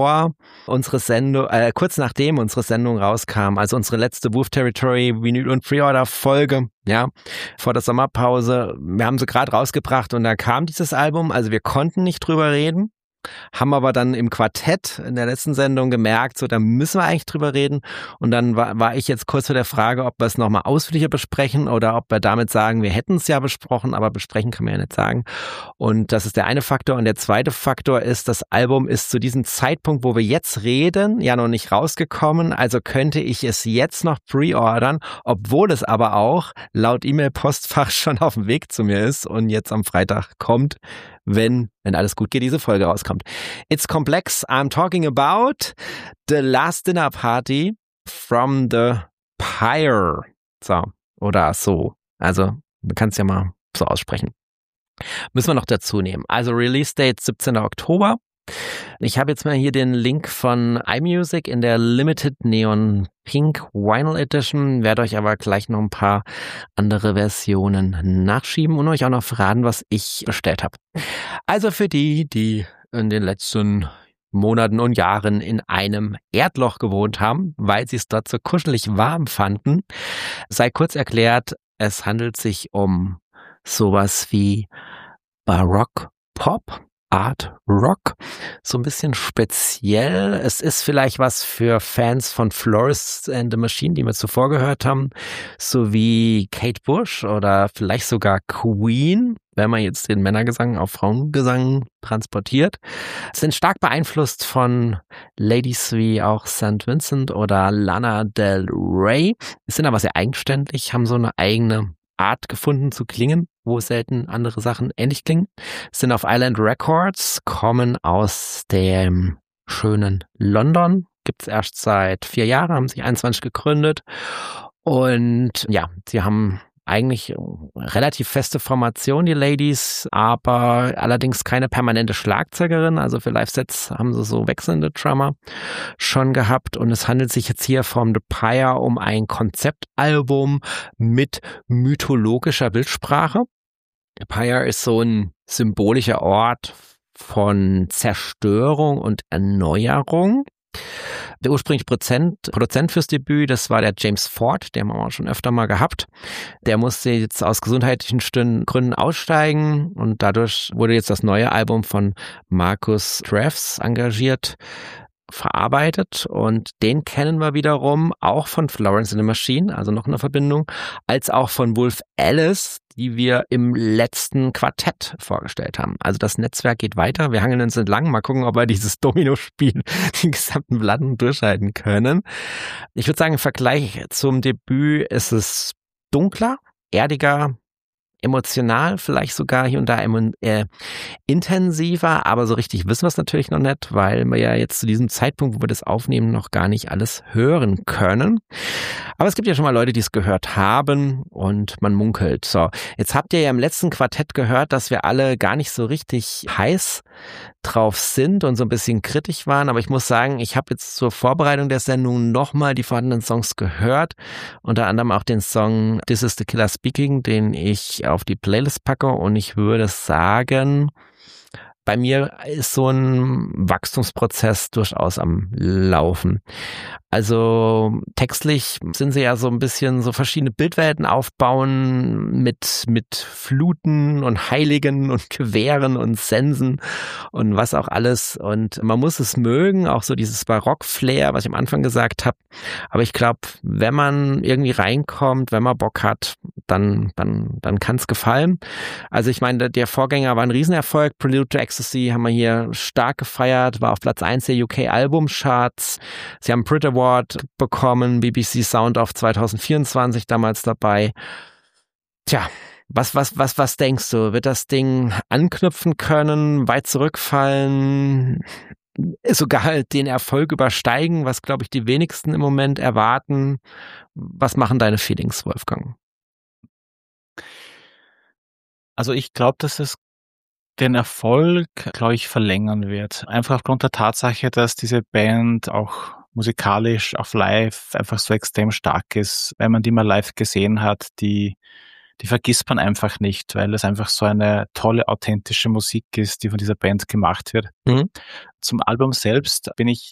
nachdem unsere Sendung rauskam, also unsere letzte Wolf Territory Vinyl und Pre-Order Folge, ja, vor der Sommerpause. Wir haben sie gerade rausgebracht und da kam dieses Album, also wir konnten nicht drüber reden. Haben aber dann im Quartett in der letzten Sendung gemerkt, so da müssen wir eigentlich drüber reden. Und dann war ich jetzt kurz vor der Frage, ob wir es nochmal ausführlicher besprechen oder ob wir damit sagen, wir hätten es ja besprochen, aber besprechen kann man ja nicht sagen. Und das ist der eine Faktor. Und der zweite Faktor ist, das Album ist zu diesem Zeitpunkt, wo wir jetzt reden, ja noch nicht rausgekommen. Also könnte ich es jetzt noch pre-ordern, obwohl es aber auch laut E-Mail-Postfach schon auf dem Weg zu mir ist und jetzt am Freitag kommt, wenn alles gut geht, diese Folge rauskommt. It's complex. I'm talking about The Last Dinner Party from the Pyre. So, oder so. Also, man kann es ja mal so aussprechen. Müssen wir noch dazu nehmen. Also, Release Date 17. Oktober. Ich habe jetzt mal hier den Link von iMusic in der Limited Neon Pink Vinyl Edition, werde euch aber gleich noch ein paar andere Versionen nachschieben und euch auch noch verraten, was ich bestellt habe. Also für die in den letzten Monaten und Jahren in einem Erdloch gewohnt haben, weil sie es dort so kuschelig warm fanden, sei kurz erklärt, es handelt sich um sowas wie Barock Pop, Art Rock, so ein bisschen speziell. Es ist vielleicht was für Fans von Florence and the Machine, die wir zuvor gehört haben, sowie Kate Bush oder vielleicht sogar Queen, wenn man jetzt den Männergesang auf Frauengesang transportiert. Sind stark beeinflusst von Ladies wie auch St. Vincent oder Lana Del Rey. Sind aber sehr eigenständig, haben so eine eigene Art gefunden zu klingen, wo selten andere Sachen ähnlich klingen. Sind auf Island Records, kommen aus dem schönen London. Gibt's erst seit 4 Jahren, haben sich 21 gegründet. Und ja, sie haben eigentlich relativ feste Formation, die Ladies, aber allerdings keine permanente Schlagzeugerin. Also für Live-Sets haben sie so wechselnde Drummer schon gehabt. Und es handelt sich jetzt hier vom The Pyre um ein Konzeptalbum mit mythologischer Bildsprache. The Pyre ist so ein symbolischer Ort von Zerstörung und Erneuerung. Der ursprüngliche Produzent fürs Debüt, das war der James Ford, den haben wir auch schon öfter mal gehabt. Der musste jetzt aus gesundheitlichen Gründen aussteigen und dadurch wurde jetzt das neue Album von Marcus Drafts engagiert, verarbeitet und den kennen wir wiederum auch von Florence and the Machine, also noch eine Verbindung, als auch von Wolf Alice, die wir im letzten Quartett vorgestellt haben. Also das Netzwerk geht weiter, wir hangeln uns entlang, mal gucken, ob wir dieses Domino-Spiel den gesamten Platten durchhalten können. Ich würde sagen, im Vergleich zum Debüt ist es dunkler, erdiger, emotional, vielleicht sogar hier und da intensiver, aber so richtig wissen wir es natürlich noch nicht, weil wir ja jetzt zu diesem Zeitpunkt, wo wir das aufnehmen, noch gar nicht alles hören können. Aber es gibt ja schon mal Leute, die es gehört haben und man munkelt. So, jetzt habt ihr ja im letzten Quartett gehört, dass wir alle gar nicht so richtig heiß drauf sind und so ein bisschen kritisch waren, aber ich muss sagen, ich habe jetzt zur Vorbereitung der Sendung nochmal die vorhandenen Songs gehört, unter anderem auch den Song This is the Killer Speaking, den ich auf die Playlist packe und ich würde sagen, bei mir ist so ein Wachstumsprozess durchaus am Laufen. Also textlich sind sie ja so ein bisschen so verschiedene Bildwelten aufbauen mit Fluten und Heiligen und Gewehren und Sensen und was auch alles. Und man muss es mögen, auch so dieses Barock-Flair, was ich am Anfang gesagt habe. Aber ich glaube, wenn man irgendwie reinkommt, wenn man Bock hat, dann kann es gefallen. Also ich meine, der Vorgänger war ein Riesenerfolg. Prelude to Ecstasy haben wir hier stark gefeiert, war auf Platz 1 der UK-Albumcharts. Sie haben einen Brit Award bekommen, BBC Sound of 2024 damals dabei. Tja, was denkst du? Wird das Ding anknüpfen können, weit zurückfallen, sogar den Erfolg übersteigen, was, glaube ich, die wenigsten im Moment erwarten? Was machen deine Feelings, Wolfgang? Also ich glaube, dass es den Erfolg, glaube ich, verlängern wird. Einfach aufgrund der Tatsache, dass diese Band auch musikalisch auf live einfach so extrem stark ist. Wenn man die mal live gesehen hat, die vergisst man einfach nicht, weil es einfach so eine tolle, authentische Musik ist, die von dieser Band gemacht wird. Mhm. Zum Album selbst bin ich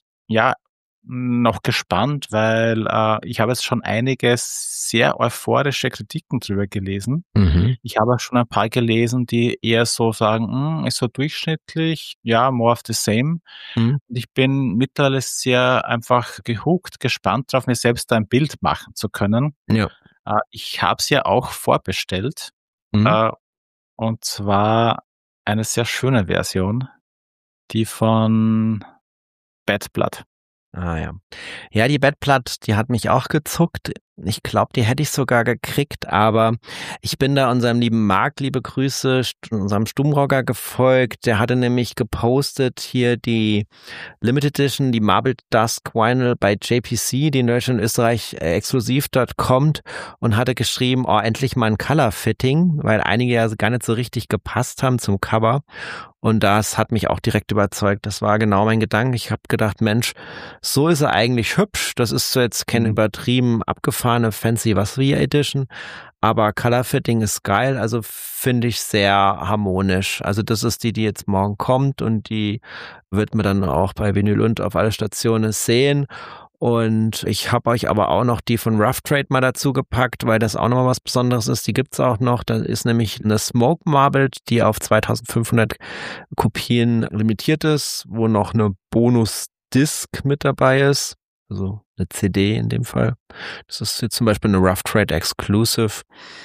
noch gespannt, weil ich habe jetzt schon einige sehr euphorische Kritiken drüber gelesen. Mhm. Ich habe auch schon ein paar gelesen, die eher so sagen, ist so durchschnittlich, ja, more of the same. Mhm. Und ich bin mittlerweile sehr einfach gehuckt, gespannt darauf, mir selbst da ein Bild machen zu können. Ja. Ich habe es ja auch vorbestellt. Mhm. Und zwar eine sehr schöne Version, die von Bad Blood. Ah ja. Ja, die Bad Blood, die hat mich auch gezuckt. Ich glaube, die hätte ich sogar gekriegt, aber ich bin da unserem lieben Marc, liebe Grüße, unserem Stummrocker gefolgt. Der hatte nämlich gepostet hier die Limited Edition, die Marble Dusk Vinyl bei JPC, die in Deutschland und Österreich exklusiv dort kommt, und hatte geschrieben, oh, endlich mal ein Color Fitting, weil einige ja gar nicht so richtig gepasst haben zum Cover. Und das hat mich auch direkt überzeugt. Das war genau mein Gedanke. Ich habe gedacht, Mensch, so ist er eigentlich hübsch. Das ist so jetzt keine übertrieben abgefahrene Fancy Was-Wir Edition, aber Color Fitting ist geil. Also finde ich sehr harmonisch. Also das ist die jetzt morgen kommt, und die wird man dann auch bei Vinyl und auf alle Stationen sehen. Und ich habe euch aber auch noch die von Rough Trade mal dazu gepackt, weil das auch nochmal was Besonderes ist. Die gibt's auch noch. Da ist nämlich eine Smoke Marbled, die auf 2500 Kopien limitiert ist, wo noch eine Bonus-Disc mit dabei ist. Also eine CD in dem Fall. Das ist jetzt zum Beispiel eine Rough Trade Exclusive.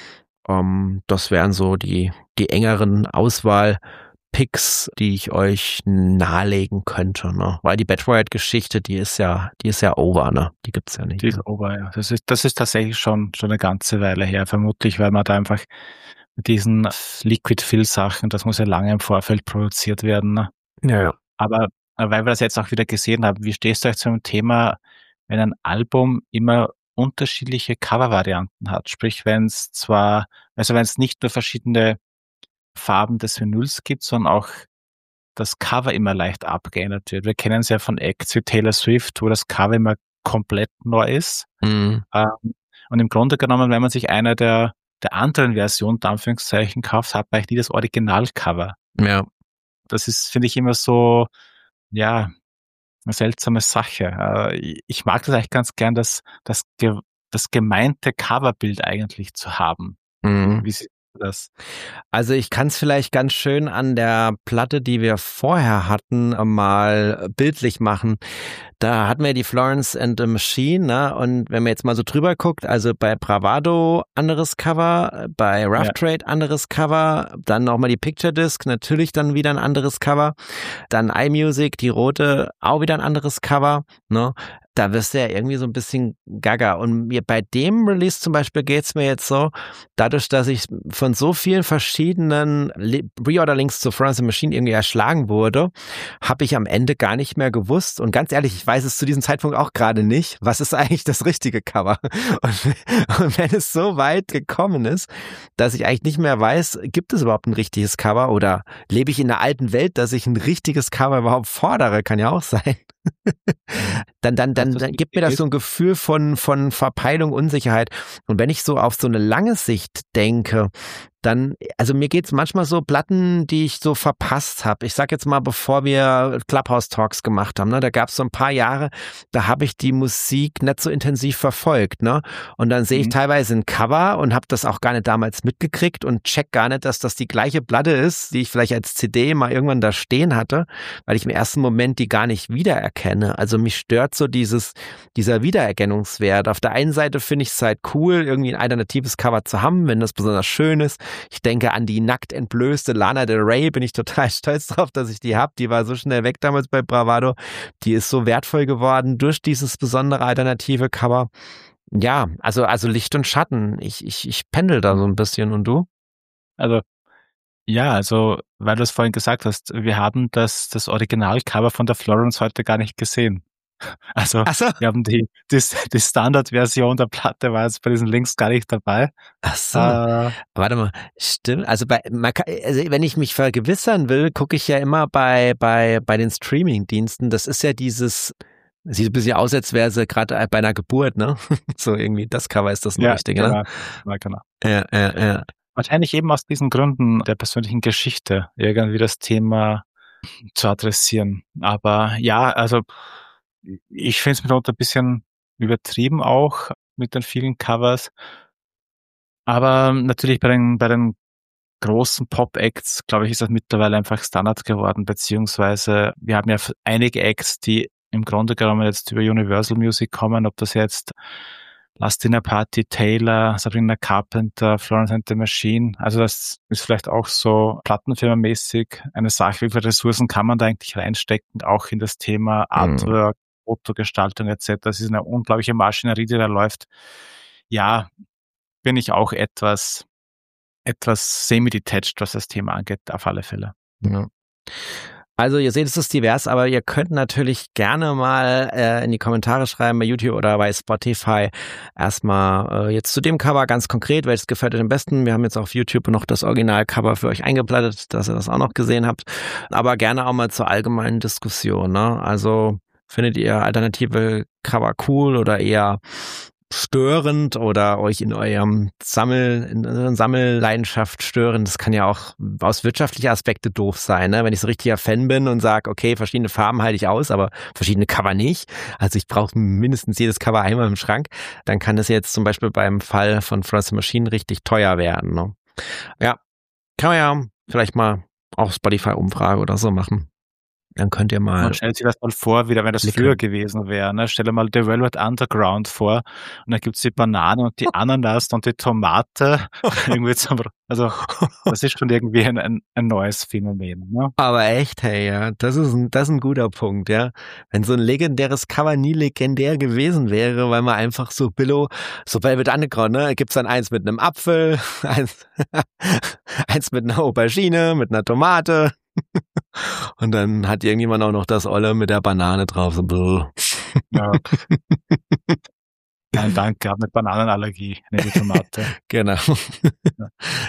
Das wären so die engeren Auswahl-Picks, die ich euch nahelegen könnte, ne? Weil die Bad Riot-Geschichte, die ist ja over, ne? Die gibt's ja nicht. Die ist over, ja. Das ist tatsächlich schon eine ganze Weile her. Vermutlich, weil man da einfach mit diesen Liquid-Fill-Sachen, das muss ja lange im Vorfeld produziert werden, ne? Ja. Aber weil wir das jetzt auch wieder gesehen haben, wie stehst du euch zum Thema, wenn ein Album immer unterschiedliche Cover-Varianten hat? Sprich, wenn es nicht nur verschiedene Farben des Vinyls gibt, sondern auch das Cover immer leicht abgeändert wird. Wir kennen es ja von Acts wie Taylor Swift, wo das Cover immer komplett neu ist. Mhm. Und im Grunde genommen, wenn man sich eine der anderen Versionen, in Anführungszeichen, kauft, hat man eigentlich nie das Originalcover. Ja. Das ist, finde ich, immer so, ja, eine seltsame Sache. Ich mag das eigentlich ganz gern, das gemeinte Coverbild eigentlich zu haben. Mhm. Wie siehst du das? Also ich kann es vielleicht ganz schön an der Platte, die wir vorher hatten, mal bildlich machen. Da hatten wir die Florence and the Machine, ne? Und wenn man jetzt mal so drüber guckt, also bei Bravado anderes Cover, bei Rough Trade anderes Cover, dann nochmal die Picture Disc, natürlich dann wieder ein anderes Cover, dann iMusic, die rote, auch wieder ein anderes Cover, ne? Da wirst du ja irgendwie so ein bisschen gaga. Und mir bei dem Release zum Beispiel geht's mir jetzt so, dadurch, dass ich von so vielen verschiedenen Reorder-Links zu Florence and the Machine irgendwie erschlagen wurde, habe ich am Ende gar nicht mehr gewusst. Und ganz ehrlich, ich weiß es zu diesem Zeitpunkt auch gerade nicht, was ist eigentlich das richtige Cover? Und wenn es so weit gekommen ist, dass ich eigentlich nicht mehr weiß, gibt es überhaupt ein richtiges Cover, oder lebe ich in einer alten Welt, dass ich ein richtiges Cover überhaupt fordere, kann ja auch sein. Dann gibt mir das so ein Gefühl von Verpeilung, Unsicherheit. Und wenn ich so auf so eine lange Sicht denke, dann, also mir geht's manchmal so Platten, die ich so verpasst habe. Ich sag jetzt mal, bevor wir Clubhouse-Talks gemacht haben, ne, da gab's so ein paar Jahre, da habe ich die Musik nicht so intensiv verfolgt, ne? Und dann sehe ich teilweise ein Cover und habe das auch gar nicht damals mitgekriegt und check gar nicht, dass das die gleiche Platte ist, die ich vielleicht als CD mal irgendwann da stehen hatte, weil ich im ersten Moment die gar nicht wiedererkenne. Also mich stört so dieser Wiedererkennungswert. Auf der einen Seite finde ich es halt cool, irgendwie ein alternatives Cover zu haben, wenn das besonders schön ist. Ich denke an die nackt entblößte Lana Del Rey, bin ich total stolz drauf, dass ich die habe. Die war so schnell weg damals bei Bravado. Die ist so wertvoll geworden durch dieses besondere alternative Cover. Ja, also Licht und Schatten. Ich pendel da so ein bisschen. Und du? Also, ja, weil du es vorhin gesagt hast, wir haben das Originalcover von der Florence heute gar nicht gesehen. Also, Ach so. wir haben die Standardversion der Platte war jetzt bei diesen Links gar nicht dabei. Ach so. Warte mal, stimmt. Also wenn ich mich vergewissern will, gucke ich ja immer bei den Streaming-Diensten. Das ist ja sieht ein bisschen aus, als wäre sie gerade bei einer Geburt, ne? So irgendwie, das Cover ist das Richtige, genau. ne? Ja, genau. Ja. Wahrscheinlich eben aus diesen Gründen der persönlichen Geschichte irgendwie das Thema zu adressieren. Aber ja, also ich finde es mitunter ein bisschen übertrieben auch mit den vielen Covers. Aber natürlich bei den großen Pop-Acts, glaube ich, ist das mittlerweile einfach Standard geworden, beziehungsweise wir haben ja einige Acts, die im Grunde genommen jetzt über Universal Music kommen, ob das jetzt Last Dinner Party, Taylor, Sabrina Carpenter, Florence and the Machine. Also das ist vielleicht auch so plattenfirmenmäßig eine Sache, wie viele Ressourcen kann man da eigentlich reinstecken, auch in das Thema Artwork, Fotogestaltung etc. Das ist eine unglaubliche Maschinerie, die da läuft. Ja, bin ich auch etwas semi-detached, was das Thema angeht, auf alle Fälle. Ja. Also ihr seht, es ist divers, aber ihr könnt natürlich gerne mal in die Kommentare schreiben bei YouTube oder bei Spotify erstmal jetzt zu dem Cover ganz konkret, welches gefällt euch am besten. Wir haben jetzt auf YouTube noch das Originalcover für euch eingeblendet, dass ihr das auch noch gesehen habt. Aber gerne auch mal zur allgemeinen Diskussion, ne? Also findet ihr alternative Cover cool oder eher störend oder euch in eurem Sammelleidenschaft stören? Das kann ja auch aus wirtschaftlicher Aspekte doof sein, ne? Wenn ich so richtiger Fan bin und sage, okay, verschiedene Farben halte ich aus, aber verschiedene Cover nicht. Also ich brauche mindestens jedes Cover einmal im Schrank. Dann kann das jetzt zum Beispiel beim Fall von Florence and the Machine richtig teuer werden, ne? Ja, kann man ja vielleicht mal auch Spotify-Umfrage oder so machen. Dann könnt ihr mal... Man stellt sich das mal vor, wieder wenn das früher gewesen wäre. Ne? Stell dir mal The Velvet Underground vor und dann gibt's die Bananen und die Ananas und die Tomate. Also das ist schon irgendwie ein neues Phänomen. Ne? Aber echt, hey, ja, das ist ein guter Punkt, ja. Wenn so ein legendäres Cover nie legendär gewesen wäre, weil man einfach so Velvet Underground, ne, gibt's dann eins mit einem Apfel, eins mit einer Aubergine, mit einer Tomate. Und dann hat irgendjemand auch noch das Olle mit der Banane drauf. So. Ja. Nein, danke, habe eine Bananenallergie, eine Tomate. Genau. Ja.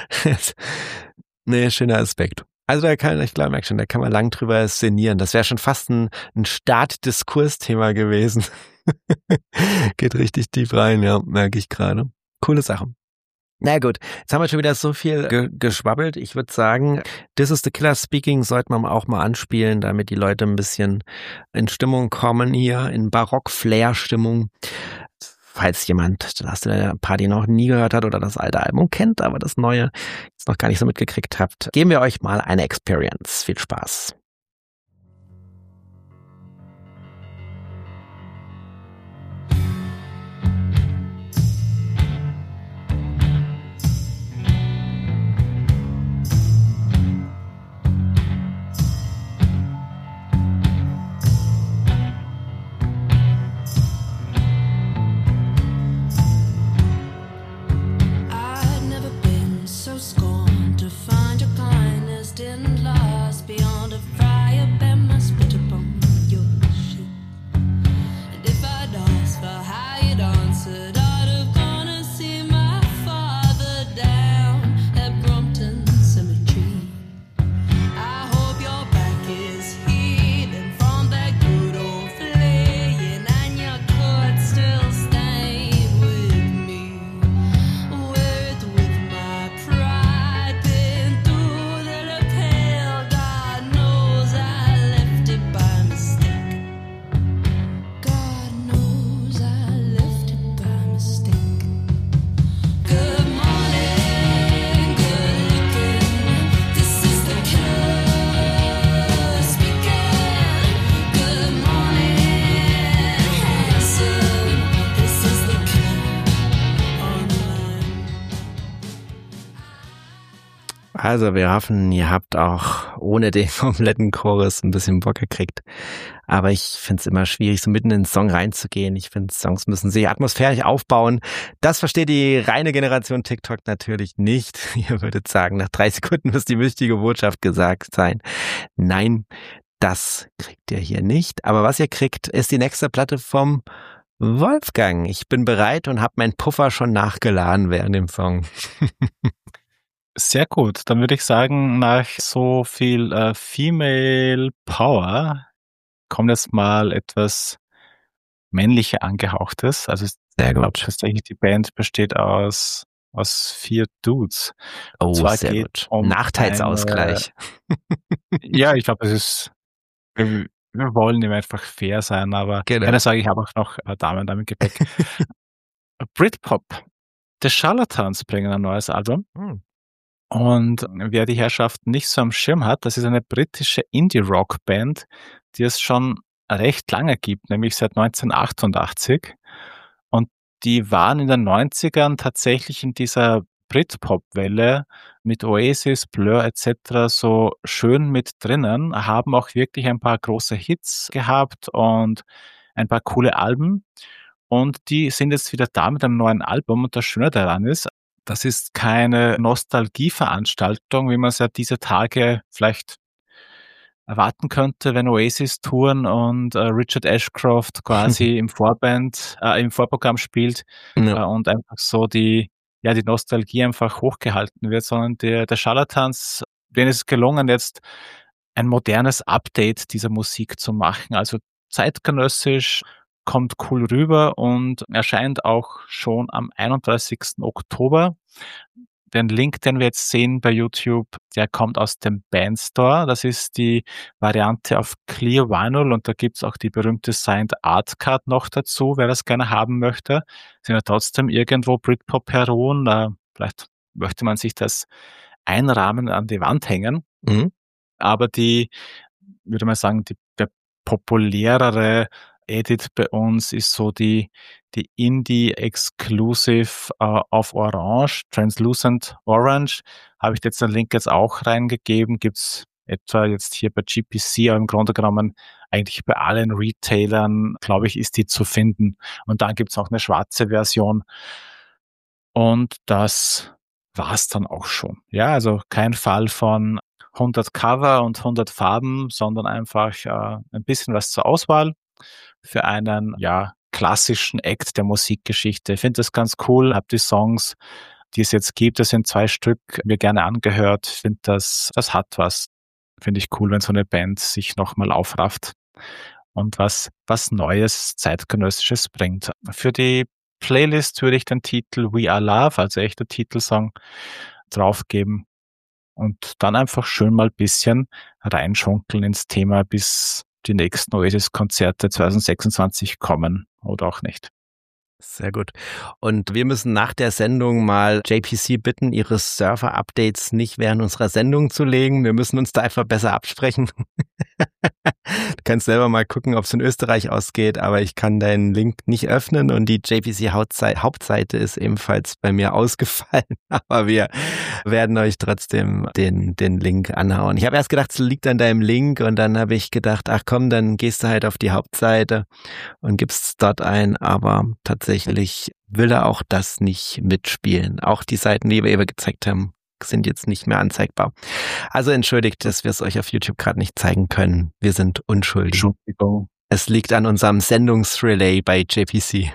Nee, schöner Aspekt. Also ich merke schon, da kann man lang drüber szenieren. Das wäre schon fast ein Startdiskursthema gewesen. Geht richtig tief rein, ja, merke ich gerade. Coole Sache. Na gut, jetzt haben wir schon wieder so viel geschwabbelt. Ich würde sagen, This is the Killer Speaking sollte man auch mal anspielen, damit die Leute ein bisschen in Stimmung kommen hier, in Barock-Flair-Stimmung. Falls jemand Last Dinner Party noch nie gehört hat oder das alte Album kennt, aber das neue jetzt noch gar nicht so mitgekriegt habt, geben wir euch mal eine Experience. Viel Spaß. Scorned to find your kindness didn't last beyond a Also wir hoffen, ihr habt auch ohne den kompletten Chorus ein bisschen Bock gekriegt. Aber ich finde es immer schwierig, so mitten in den Song reinzugehen. Ich finde, Songs müssen sich atmosphärisch aufbauen. Das versteht die reine Generation TikTok natürlich nicht. Ihr würdet sagen, nach 3 Sekunden muss die wichtige Botschaft gesagt sein. Nein, das kriegt ihr hier nicht. Aber was ihr kriegt, ist die nächste Platte vom Wolfgang. Ich bin bereit und habe meinen Puffer schon nachgeladen während dem Song. Sehr gut. Dann würde ich sagen, nach so viel Female Power kommt jetzt mal etwas männlicher angehauchtes. Also ich glaube tatsächlich, die Band besteht aus 4 Dudes. Oh, zwar sehr gut. Nachteilsausgleich. Ja, ich glaube, wir wollen ihm einfach fair sein, aber keine Sorge, ich habe auch noch Damen im Gepäck. Britpop. The Charlatans bringen ein neues Album. Und wer die Herrschaften nicht so am Schirm hat, das ist eine britische Indie-Rock-Band, die es schon recht lange gibt, nämlich seit 1988. Und die waren in den 90ern tatsächlich in dieser Britpop-Welle mit Oasis, Blur etc. so schön mit drinnen, haben auch wirklich ein paar große Hits gehabt und ein paar coole Alben. Und die sind jetzt wieder da mit einem neuen Album. Und das Schöne daran ist, das ist keine Nostalgieveranstaltung, wie man es ja diese Tage vielleicht erwarten könnte, wenn Oasis touren und Richard Ashcroft quasi im Vorprogramm spielt und einfach so die Nostalgie einfach hochgehalten wird, sondern der Charlatans, denen ist es gelungen, jetzt ein modernes Update dieser Musik zu machen. Also zeitgenössisch, kommt cool rüber und erscheint auch schon am 31. Oktober. Den Link, den wir jetzt sehen bei YouTube, der kommt aus dem Bandstore. Das ist die Variante auf Clear Vinyl und da gibt's auch die berühmte Signed Art Card noch dazu, wer das gerne haben möchte. Sind ja trotzdem irgendwo Britpop-Heroen. Vielleicht möchte man sich das einrahmen, an die Wand hängen. Aber würde man sagen, der populärere Edit bei uns ist so die Indie Exclusive auf Orange, Translucent Orange. Habe ich jetzt den Link jetzt auch reingegeben, gibt's etwa jetzt hier bei GPC, aber im Grunde genommen eigentlich bei allen Retailern, glaube ich, ist die zu finden. Und dann gibt's auch eine schwarze Version. Und das war's dann auch schon. Ja, also kein Fall von 100 Cover und 100 Farben, sondern einfach ein bisschen was zur Auswahl für einen klassischen Act der Musikgeschichte. Ich finde das ganz cool, habe die Songs, die es jetzt gibt, das sind 2 Stück, mir gerne angehört. Ich finde, das hat was. Finde ich cool, wenn so eine Band sich nochmal aufrafft und was Neues, Zeitgenössisches bringt. Für die Playlist würde ich den Titel We Are Love, also echter Titelsong, draufgeben und dann einfach schön mal ein bisschen reinschunkeln ins Thema, bis die nächsten Oasis-Konzerte 2026 kommen oder auch nicht. Sehr gut. Und wir müssen nach der Sendung mal JPC bitten, ihre Server-Updates nicht während unserer Sendung zu legen. Wir müssen uns da einfach besser absprechen. Du kannst selber mal gucken, ob es in Österreich ausgeht, aber ich kann deinen Link nicht öffnen und die JPC-Hauptseite ist ebenfalls bei mir ausgefallen. Aber wir werden euch trotzdem den Link anhauen. Ich habe erst gedacht, es liegt an deinem Link und dann habe ich gedacht, ach komm, dann gehst du halt auf die Hauptseite und gibst es dort ein, aber tatsächlich will er auch das nicht mitspielen. Auch die Seiten, die wir eben gezeigt haben, sind jetzt nicht mehr anzeigbar. Also entschuldigt, dass wir es euch auf YouTube gerade nicht zeigen können. Wir sind unschuldig. Entschuldigung. Es liegt an unserem Sendungsrelay bei JPC.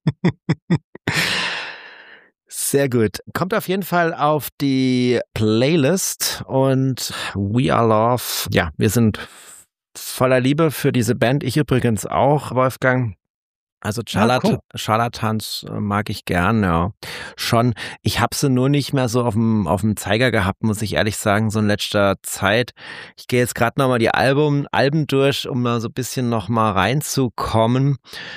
Sehr gut. Kommt auf jeden Fall auf die Playlist und We Are Love. Ja, wir sind voller Liebe für diese Band. Ich übrigens auch, Wolfgang. Also Charlatans mag ich gern, ja. Schon. Ich habe sie nur nicht mehr so auf dem Zeiger gehabt, muss ich ehrlich sagen, so in letzter Zeit. Ich gehe jetzt gerade nochmal die Alben durch, um mal so ein bisschen nochmal reinzukommen,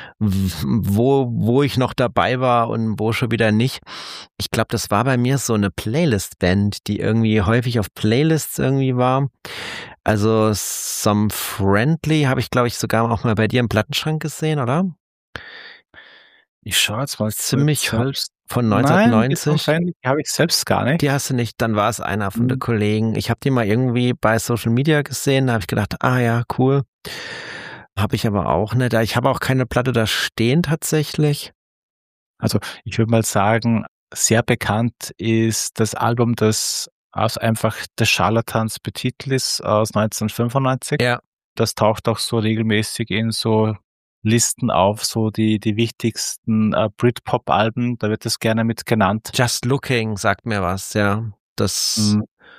wo ich noch dabei war und wo schon wieder nicht. Ich glaube, das war bei mir so eine Playlist-Band, die irgendwie häufig auf Playlists irgendwie war. Also Some Friendly habe ich, glaube ich, sogar auch mal bei dir im Plattenschrank gesehen, oder? Ich schaue jetzt mal ziemlich von Nein, 1990. die habe ich selbst gar nicht. Die hast du nicht, dann war es einer von den Kollegen. Ich habe die mal irgendwie bei Social Media gesehen, da habe ich gedacht, ah ja, cool. Habe ich aber auch nicht. Ich habe auch keine Platte da stehen tatsächlich. Also ich würde mal sagen, sehr bekannt ist das Album, das aus einfach des Charlatans betitelt ist, aus 1995. Ja. Das taucht auch so regelmäßig in so Listen auf, so die wichtigsten Britpop-Alben, da wird das gerne mit genannt. Just Looking sagt mir was, ja. Das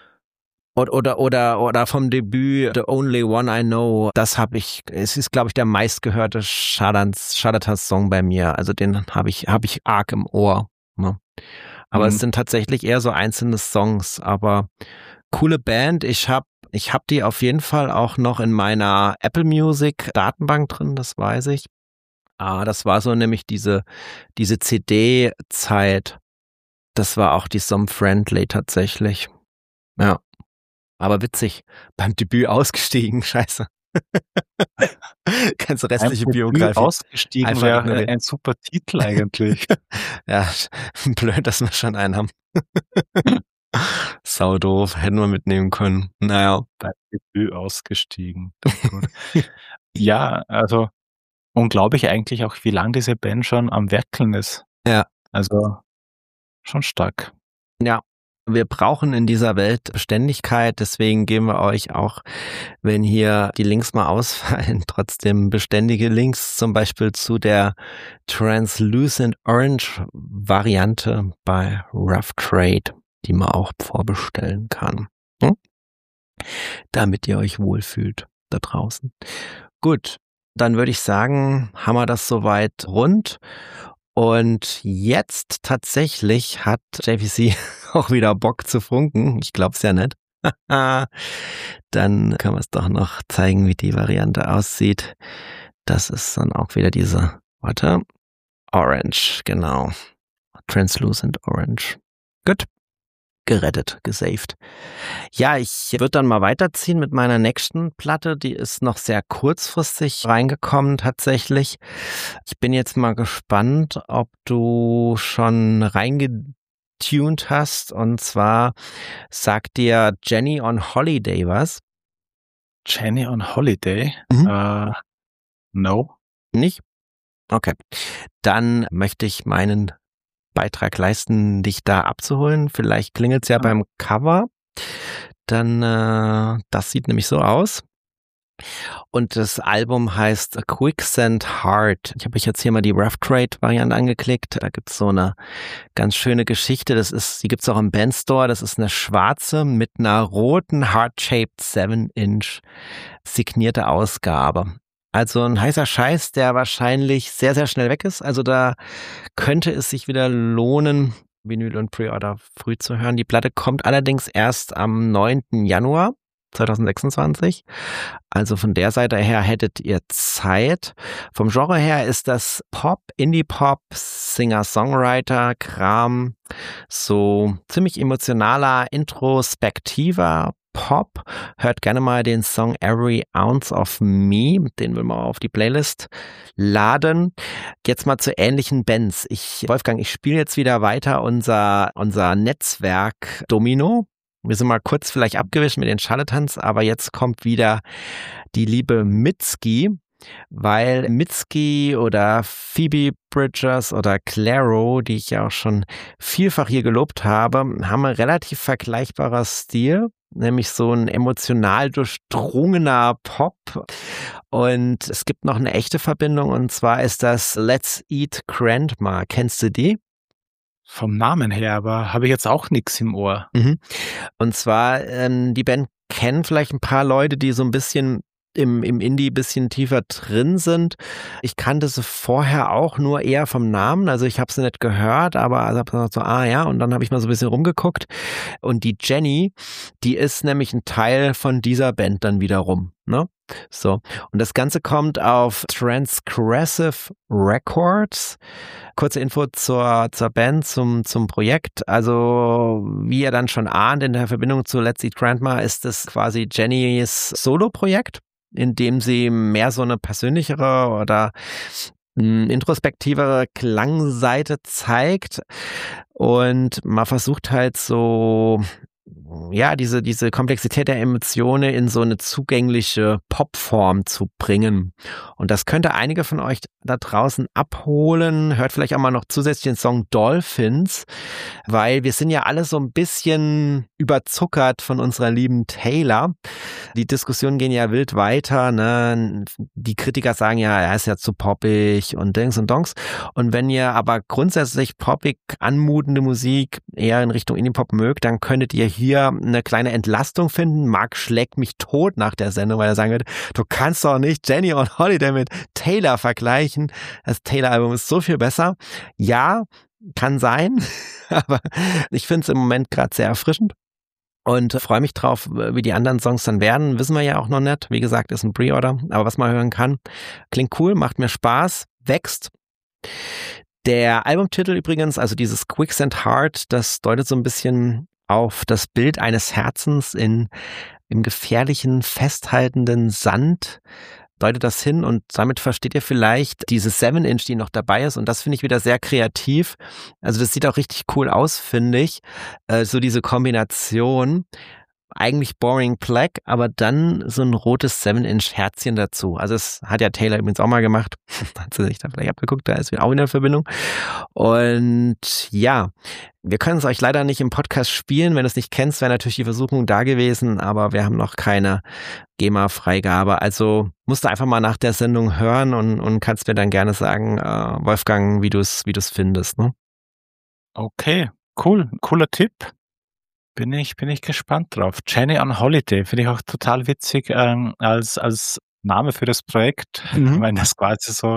oder vom Debüt The Only One I Know, das habe ich, es ist, glaube ich, der meistgehörte Charlatans-Song bei mir. Also den habe ich arg im Ohr. Ne? Aber es sind tatsächlich eher so einzelne Songs, aber coole Band. Ich hab die auf jeden Fall auch noch in meiner Apple Music Datenbank drin, das weiß ich. Das war so nämlich diese CD-Zeit. Das war auch die Some Friendly tatsächlich. Ja. Aber witzig, beim Debüt ausgestiegen, scheiße. Ganze restliche Biografie. Ausgestiegen wäre ein super Titel eigentlich. Ja, blöd, dass wir schon einen haben. Sau doof, hätten wir mitnehmen können. Naja. Beim Debüt ausgestiegen. Ja, also unglaublich eigentlich auch, wie lange diese Band schon am Werkeln ist. Ja. Also schon stark. Ja. Wir brauchen in dieser Welt Beständigkeit, deswegen geben wir euch auch, wenn hier die Links mal ausfallen, trotzdem beständige Links, zum Beispiel zu der Translucent Orange Variante bei Rough Trade, die man auch vorbestellen kann. Damit ihr euch wohlfühlt da draußen. Gut, dann würde ich sagen, haben wir das soweit rund. Und jetzt tatsächlich hat JVC auch wieder Bock zu funken. Ich glaub's ja nicht. Dann können wir es doch noch zeigen, wie die Variante aussieht. Das ist dann auch wieder diese, Orange, genau. Translucent Orange. Gut. Gerettet, gesaved. Ja, ich würde dann mal weiterziehen mit meiner nächsten Platte. Die ist noch sehr kurzfristig reingekommen tatsächlich. Ich bin jetzt mal gespannt, ob du schon reingetuned hast. Und zwar sagt dir Jenny on Holiday was? Jenny on Holiday? No. Nicht? Okay. Dann möchte ich meinen Beitrag leisten, dich da abzuholen. Vielleicht klingelt's ja beim Cover. Dann, das sieht nämlich so aus. Und das Album heißt A Quicksand Heart. Ich habe euch jetzt hier mal die Rough Trade Variante angeklickt. Da gibt's so eine ganz schöne Geschichte. Die gibt's auch im Bandstore. Das ist eine schwarze mit einer roten Heart-Shaped 7-Inch signierte Ausgabe. Also ein heißer Scheiß, der wahrscheinlich sehr, sehr schnell weg ist. Also da könnte es sich wieder lohnen, Vinyl und Pre-Order früh zu hören. Die Platte kommt allerdings erst am 9. Januar 2026. Also von der Seite her hättet ihr Zeit. Vom Genre her ist das Pop, Indie-Pop, Singer-Songwriter-Kram. So ziemlich emotionaler, introspektiver Pop. Hört gerne mal den Song Every Ounce of Me, den will man auf die Playlist laden. Jetzt mal zu ähnlichen Bands. Wolfgang, ich spiele jetzt wieder weiter unser Netzwerk Domino. Wir sind mal kurz vielleicht abgewischt mit den Charlatans, aber jetzt kommt wieder die liebe Mitski, weil Mitski oder Phoebe Bridgers oder Clairo, die ich ja auch schon vielfach hier gelobt habe, haben einen relativ vergleichbarer Stil. Nämlich so ein emotional durchdrungener Pop. Und es gibt noch eine echte Verbindung, und zwar ist das Let's Eat Grandma. Kennst du die? Vom Namen her, aber habe ich jetzt auch nichts im Ohr. Und zwar, die Band kennen vielleicht ein paar Leute, die so ein bisschen im Indie bisschen tiefer drin sind. Ich kannte sie vorher auch nur eher vom Namen, also ich habe sie nicht gehört, aber also habe gesagt so, und dann habe ich mal so ein bisschen rumgeguckt. Und die Jenny, die ist nämlich ein Teil von dieser Band dann wiederum, ne? So. Und das Ganze kommt auf Transgressive Records. Kurze Info zur Band, zum Projekt. Also, wie ihr dann schon ahnt, in der Verbindung zu Let's Eat Grandma ist das quasi Jennys Solo-Projekt, in dem sie mehr so eine persönlichere oder introspektivere Klangseite zeigt und man versucht halt so, ja, diese Komplexität der Emotionen in so eine zugängliche Popform zu bringen. Und das könnte einige von euch da draußen abholen. Hört vielleicht auch mal noch zusätzlich den Song Dolphins, weil wir sind ja alle so ein bisschen überzuckert von unserer lieben Taylor. Die Diskussionen gehen ja wild weiter, ne? Die Kritiker sagen ja, er ist ja zu poppig und Dings und Donks. Und wenn ihr aber grundsätzlich poppig anmutende Musik eher in Richtung Indie-Pop mögt, dann könntet ihr hier eine kleine Entlastung finden. Marc schlägt mich tot nach der Sendung, weil er sagen wird, du kannst doch nicht Jenny on Holiday mit Taylor vergleichen. Das Taylor-Album ist so viel besser. Ja, kann sein, aber ich finde es im Moment gerade sehr erfrischend. Und freue mich drauf, wie die anderen Songs dann werden. Wissen wir ja auch noch nicht. Wie gesagt, ist ein Pre-Order. Aber was man hören kann, klingt cool, macht mir Spaß, wächst. Der Albumtitel übrigens, also dieses Quicksand Heart, das deutet so ein bisschen auf das Bild eines Herzens im gefährlichen, festhaltenden Sand. Deutet das hin und damit versteht ihr vielleicht diese 7-Inch, die noch dabei ist, und das finde ich wieder sehr kreativ. Also das sieht auch richtig cool aus, finde ich. So diese Kombination, eigentlich Boring Black, aber dann so ein rotes 7-Inch-Herzchen dazu. Also das hat ja Taylor übrigens auch mal gemacht. Hat sie sich da vielleicht abgeguckt, da ist wieder auch in der Verbindung. Und ja, wir können es euch leider nicht im Podcast spielen. Wenn du es nicht kennst, wäre natürlich die Versuchung da gewesen, aber wir haben noch keine GEMA-Freigabe. Also musst du einfach mal nach der Sendung hören und kannst mir dann gerne sagen, Wolfgang, wie du es findest. Ne? Okay, cool. Cooler Tipp. Bin ich gespannt drauf. Jenny on Holiday finde ich auch total witzig als Name für das Projekt. Ich meine, das quasi so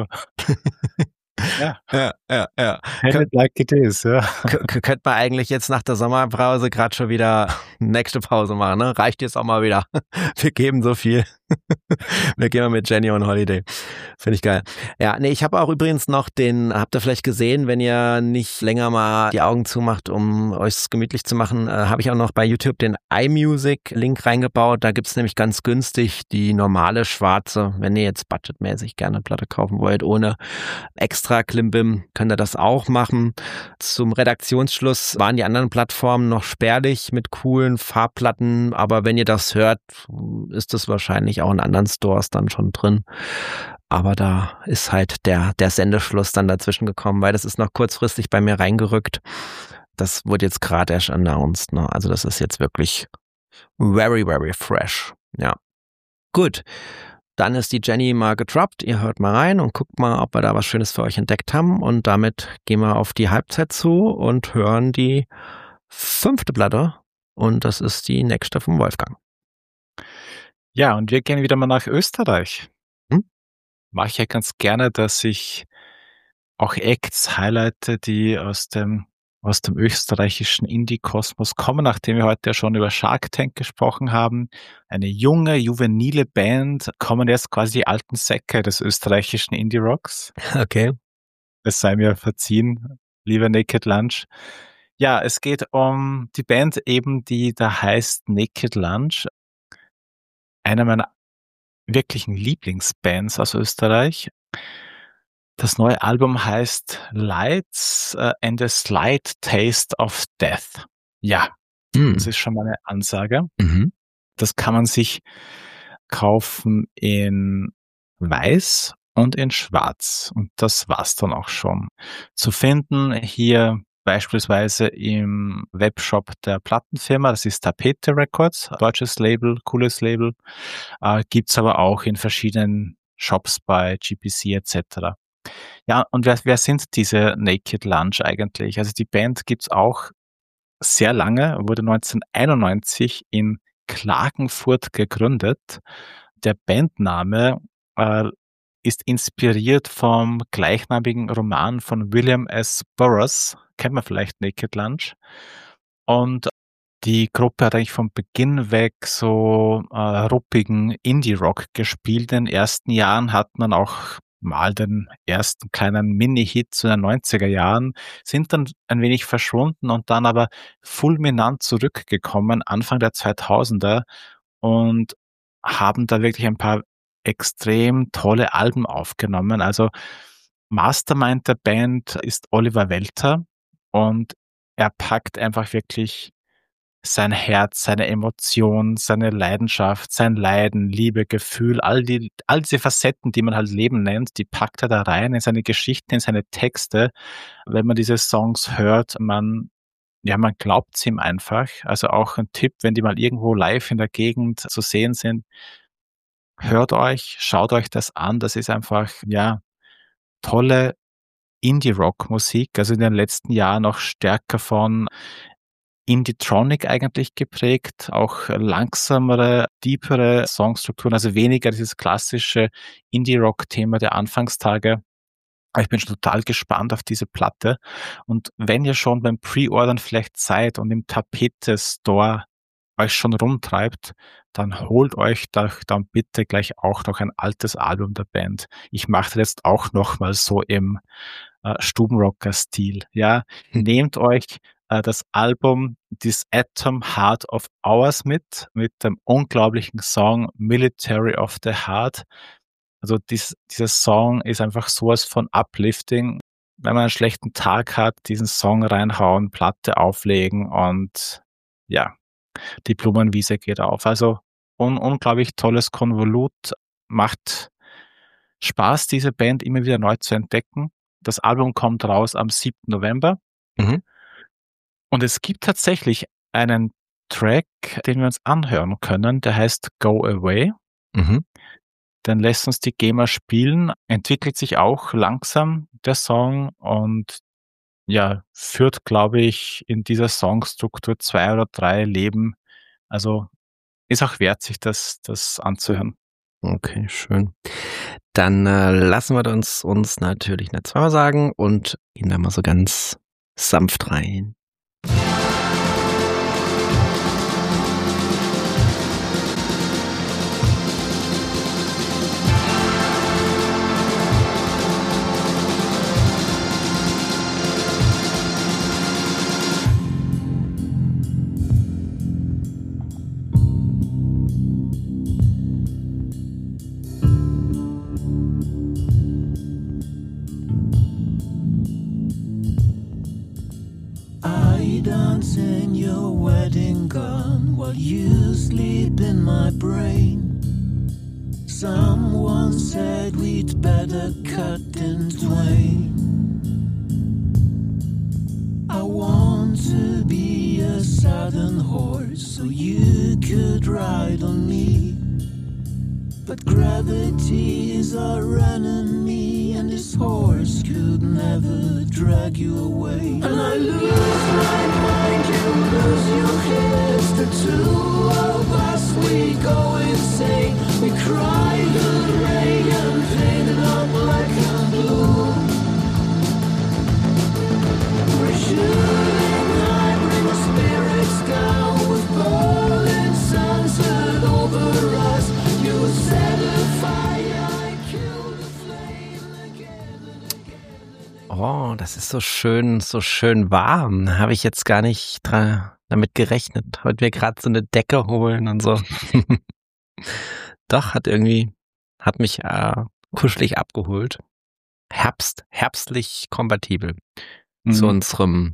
ja. Tell it like it is, ja. Könnte man eigentlich jetzt nach der Sommerpause gerade schon wieder nächste Pause machen, ne? Reicht jetzt auch mal wieder. Wir geben so viel. Wir gehen mal mit Jenny on Holiday. Finde ich geil. Ja, nee, ich habe auch übrigens noch habt ihr vielleicht gesehen, wenn ihr nicht länger mal die Augen zumacht, um euch gemütlich zu machen, habe ich auch noch bei YouTube den iMusic-Link reingebaut. Da gibt's nämlich ganz günstig die normale schwarze, wenn ihr jetzt budgetmäßig gerne eine Platte kaufen wollt, ohne extra Klimbim, könnt ihr das auch machen. Zum Redaktionsschluss waren die anderen Plattformen noch spärlich mit coolen Farbplatten, aber wenn ihr das hört, ist das wahrscheinlich auch in anderen Stores dann schon drin. Aber da ist halt der Sendeschluss dann dazwischen gekommen, weil das ist noch kurzfristig bei mir reingerückt. Das wurde jetzt gerade erst announced, ne? Also das ist jetzt wirklich very, very fresh. Ja. Gut. Dann ist die Jenny mal gedroppt. Ihr hört mal rein und guckt mal, ob wir da was Schönes für euch entdeckt haben. Und damit gehen wir auf die Halbzeit zu und hören die 5. Platte. Und das ist die nächste vom Wolfgang. Ja, und wir gehen wieder mal nach Österreich. Mache ich ja ganz gerne, dass ich auch Acts highlighte, die aus dem österreichischen Indie-Kosmos kommen, nachdem wir heute ja schon über Shark Tank gesprochen haben. Eine junge, juvenile Band, kommen jetzt quasi die alten Säcke des österreichischen Indie-Rocks. Okay. Es sei mir verziehen, lieber Naked Lunch. Ja, es geht um die Band eben, die da heißt Naked Lunch. Einer meiner wirklichen Lieblingsbands aus Österreich. Das neue Album heißt Lights and a Slight Taste of Death. Ja, das ist schon mal eine Ansage. Das kann man sich kaufen in Weiß und in Schwarz. Und das war's dann auch schon. Zu finden hier beispielsweise im Webshop der Plattenfirma, das ist Tapete Records, deutsches Label, cooles Label. Gibt's aber auch in verschiedenen Shops bei GPC etc. Ja, und wer sind diese Naked Lunch eigentlich? Also die Band gibt's auch sehr lange, wurde 1991 in Klagenfurt gegründet. Der Bandname ist inspiriert vom gleichnamigen Roman von William S. Burroughs, kennt man vielleicht, Naked Lunch. Und die Gruppe hat eigentlich von Beginn weg so ruppigen Indie-Rock gespielt. In den ersten Jahren hat man auch mal den ersten kleinen Mini-Hit zu den 90er Jahren, sind dann ein wenig verschwunden und dann aber fulminant zurückgekommen, Anfang der 2000er, und haben da wirklich ein paar extrem tolle Alben aufgenommen. Also Mastermind der Band ist Oliver Welter und er packt einfach wirklich sein Herz, seine Emotion, seine Leidenschaft, sein Leiden, Liebe, Gefühl, all diese Facetten, die man halt Leben nennt, die packt er da rein in seine Geschichten, in seine Texte. Wenn man diese Songs hört, man glaubt's ihm einfach. Also auch ein Tipp, wenn die mal irgendwo live in der Gegend zu sehen sind, schaut euch das an. Das ist einfach, tolle Indie-Rock-Musik, also in den letzten Jahren noch stärker von Indie-Tronic eigentlich geprägt, auch langsamere, deepere Songstrukturen, also weniger dieses klassische Indie-Rock-Thema der Anfangstage. Aber ich bin schon total gespannt auf diese Platte. Und wenn ihr schon beim Pre-Ordern vielleicht seid und im Tapete-Store euch schon rumtreibt, dann holt euch doch dann bitte gleich auch noch ein altes Album der Band. Ich mache das jetzt auch noch mal so im Stubenrocker-Stil. Ja, nehmt euch das Album This Atom Heart of Ours mit dem unglaublichen Song Military of the Heart. Also dieser Song ist einfach sowas von uplifting. Wenn man einen schlechten Tag hat, diesen Song reinhauen, Platte auflegen und ja, die Blumenwiese geht auf. Also unglaublich tolles Konvolut, macht Spaß, diese Band immer wieder neu zu entdecken. Das Album kommt raus am 7. November. Mhm. Und es gibt tatsächlich einen Track, den wir uns anhören können, der heißt Go Away. Mhm. Den lässt uns die GEMA spielen, entwickelt sich auch langsam der Song und führt, glaube ich, in dieser Songstruktur 2 oder 3 Leben. Also ist auch wert, sich das anzuhören. Okay, schön. Dann lassen wir uns natürlich nicht zweimal sagen und gehen da mal so ganz sanft rein. In your wedding gown while you sleep in my brain. Someone said we'd better cut in twain. I want to be a southern horse so you could ride on me. But gravity is our enemy, and this horse could never drag you away. And I lose my mind, you lose your heads. The two of us, we go insane. We cry the rain and paint it up black and blue. We're shooting high, bring the spirits down with falling sunset over us. You set a fire, I kill the flame again and again. Oh, das ist so schön warm. Habe ich jetzt gar nicht damit gerechnet. Heute wir gerade so eine Decke holen und so. Doch, hat mich kuschelig abgeholt. Herbstlich kompatibel zu unserer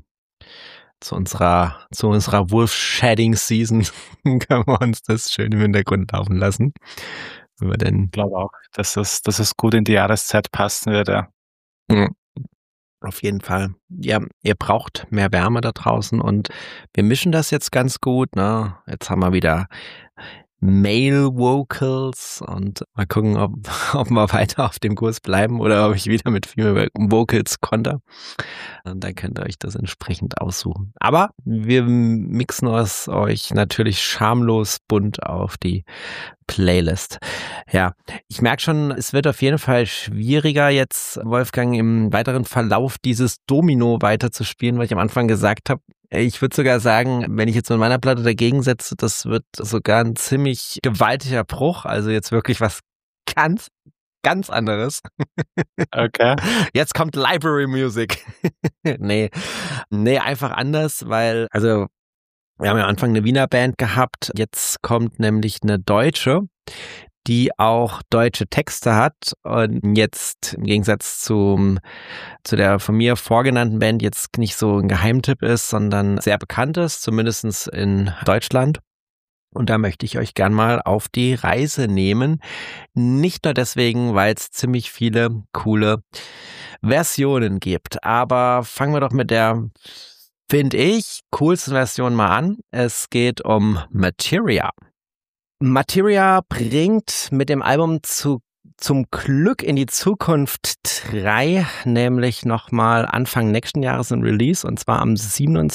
Wolf-Shedding-Season. Können wir uns das schön im Hintergrund laufen lassen. Ich glaube auch, dass es gut in die Jahreszeit passen würde. Ja. Auf jeden Fall. Ja, ihr braucht mehr Wärme da draußen und wir mischen das jetzt ganz gut, ne? Jetzt haben wir wieder Male Vocals und mal gucken, ob wir weiter auf dem Kurs bleiben oder ob ich wieder mit Female Vocals konter. Und dann könnt ihr euch das entsprechend aussuchen. Aber wir mixen es euch natürlich schamlos bunt auf die Playlist. Ja, ich merke schon, es wird auf jeden Fall schwieriger jetzt, Wolfgang, im weiteren Verlauf dieses Domino weiterzuspielen, weil ich am Anfang gesagt habe, ich würde sogar sagen, wenn ich jetzt mit meiner Platte dagegen setze, das wird sogar ein ziemlich gewaltiger Bruch, also jetzt wirklich was ganz anderes. Okay. Jetzt kommt Library Music. Nee, einfach anders, weil, also wir haben ja am Anfang eine Wiener Band gehabt, jetzt kommt nämlich eine deutsche, die auch deutsche Texte hat und jetzt im Gegensatz zu der von mir vorgenannten Band jetzt nicht so ein Geheimtipp ist, sondern sehr bekannt ist, zumindest in Deutschland. Und da möchte ich euch gern mal auf die Reise nehmen. Nicht nur deswegen, weil es ziemlich viele coole Versionen gibt. Aber fangen wir doch mit der, finde ich, coolsten Version mal an. Es geht um Materia. Materia bringt mit dem Album zum Glück in die Zukunft 3, nämlich nochmal Anfang nächsten Jahres ein Release, und zwar am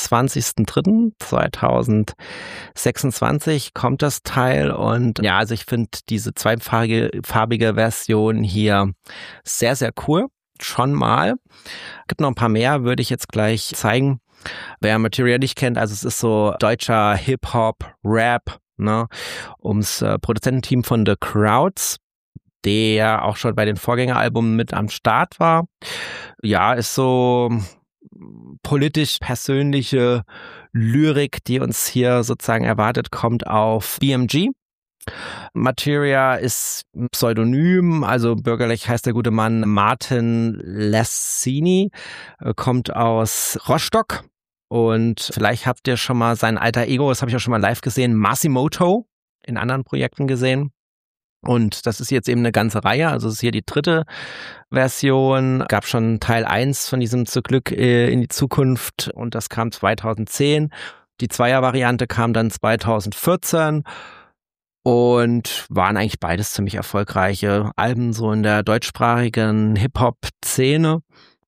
27.03.2026 kommt das Teil. Und ja, also ich finde diese zweifarbige Version hier sehr, sehr cool. Schon mal. Gibt noch ein paar mehr, würde ich jetzt gleich zeigen. Wer Materia nicht kennt, also es ist so deutscher Hip-Hop, Rap, ne, ums Produzententeam von The Crowds, der auch schon bei den Vorgängeralbumen mit am Start war. Ja, ist so politisch persönliche Lyrik, die uns hier sozusagen erwartet, kommt auf BMG. Materia ist ein Pseudonym, also bürgerlich heißt der gute Mann Martin Lessini, kommt aus Rostock. Und vielleicht habt ihr schon mal sein alter Ego, das habe ich auch schon mal live gesehen, Masimoto, in anderen Projekten gesehen. Und das ist jetzt eben eine ganze Reihe, also es ist hier die 3. Version, gab schon Teil 1 von diesem Zu Glück in die Zukunft und das kam 2010. Die Zweier-Variante kam dann 2014 und waren eigentlich beides ziemlich erfolgreiche Alben so in der deutschsprachigen Hip-Hop-Szene.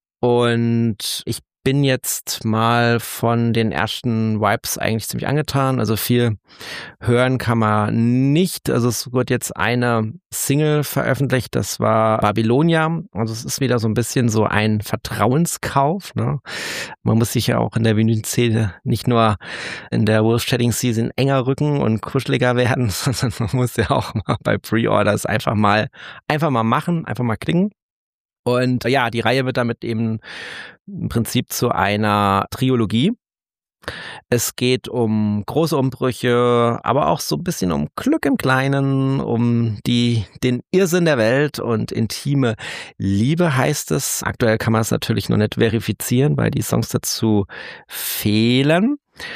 Und ich bin jetzt mal von den ersten Vibes eigentlich ziemlich angetan. Also viel hören kann man nicht. Also es wird jetzt eine Single veröffentlicht, das war Babylonia. Also es ist wieder so ein bisschen so ein Vertrauenskauf, ne? Man muss sich ja auch in der Vinyl-Szene nicht nur in der Wolf-Shedding Season enger rücken und kuscheliger werden, sondern man muss ja auch mal bei Pre-Orders einfach mal machen, einfach mal klingen. Und ja, die Reihe wird damit eben im Prinzip zu einer Trilogie. Es geht um große Umbrüche, aber auch so ein bisschen um Glück im Kleinen, um den Irrsinn der Welt und intime Liebe heißt es. Aktuell kann man es natürlich noch nicht verifizieren, weil die Songs dazu fehlen.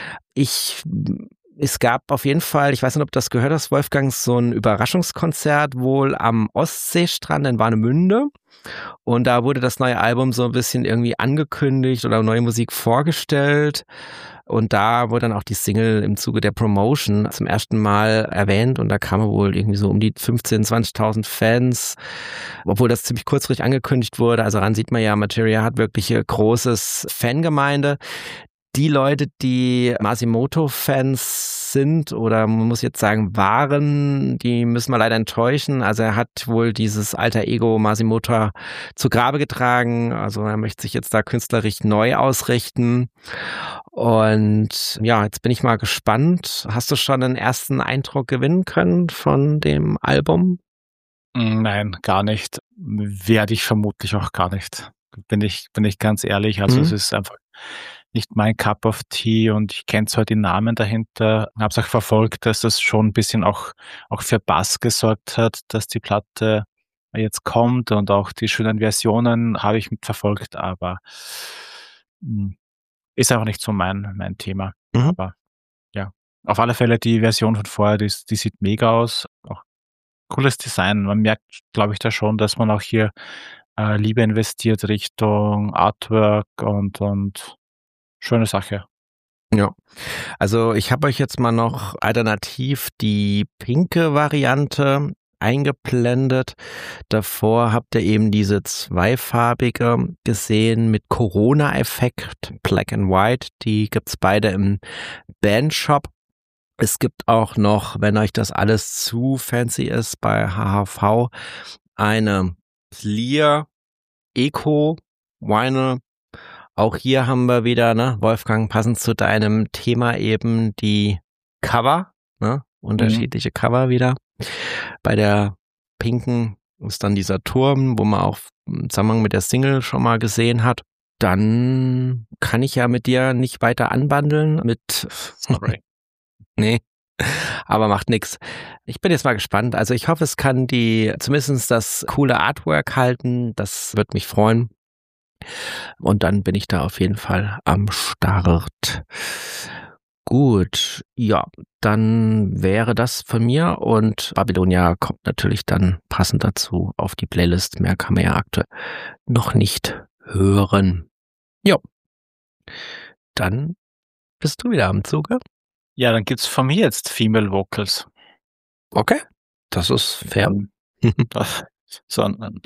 Es gab auf jeden Fall, ich weiß nicht, ob du das gehört hast, Wolfgang, so ein Überraschungskonzert wohl am Ostseestrand in Warnemünde. Und da wurde das neue Album so ein bisschen irgendwie angekündigt oder neue Musik vorgestellt. Und da wurde dann auch die Single im Zuge der Promotion zum ersten Mal erwähnt. Und da kamen wohl irgendwie so um die 15.000, 20.000 Fans, obwohl das ziemlich kurzfristig angekündigt wurde. Also daran sieht man ja, Materia hat wirklich ein großes Fangemeinde. Die Leute, die Masimoto-Fans sind oder man muss jetzt sagen waren, die müssen wir leider enttäuschen. Also er hat wohl dieses alter Ego Masimoto zu Grabe getragen. Also er möchte sich jetzt da künstlerisch neu ausrichten. Und ja, jetzt bin ich mal gespannt. Hast du schon einen ersten Eindruck gewinnen können von dem Album? Nein, gar nicht. Werde ich vermutlich auch gar nicht. Bin ich ganz ehrlich. Also es ist einfach nicht mein Cup of Tea und ich kenne zwar die Namen dahinter, habe es auch verfolgt, dass das schon ein bisschen auch für Bass gesorgt hat, dass die Platte jetzt kommt und auch die schönen Versionen habe ich mitverfolgt, aber ist auch nicht so mein Thema. Aber ja, auf alle Fälle die Version von vorher, die sieht mega aus, auch cooles Design. Man merkt, glaube ich, da schon, dass man auch hier Liebe investiert Richtung Artwork und schöne Sache. Ja, also ich habe euch jetzt mal noch alternativ die pinke Variante eingeblendet. Davor habt ihr eben diese zweifarbige gesehen mit Corona-Effekt, Black and White. Die gibt's beide im Bandshop. Es gibt auch noch, wenn euch das alles zu fancy ist, bei HHV eine Clear Eco Vinyl. Auch hier haben wir wieder, ne, Wolfgang, passend zu deinem Thema eben die Cover, ne, unterschiedliche Cover wieder. Bei der pinken ist dann dieser Turm, wo man auch im Zusammenhang mit der Single schon mal gesehen hat. Dann kann ich ja mit dir nicht weiter anbandeln mit... Sorry. Nee, Aber macht nix. Ich bin jetzt mal gespannt. Also ich hoffe, es kann zumindest das coole Artwork halten. Das wird mich freuen. Und dann bin ich da auf jeden Fall am Start. Gut, ja, dann wäre das von mir und Babylonia kommt natürlich dann passend dazu auf die Playlist. Mehr kann man ja aktuell noch nicht hören. Jo, dann bist du wieder am Zuge. Ja, dann gibt's von mir jetzt Female Vocals. Okay, das ist fair. So ein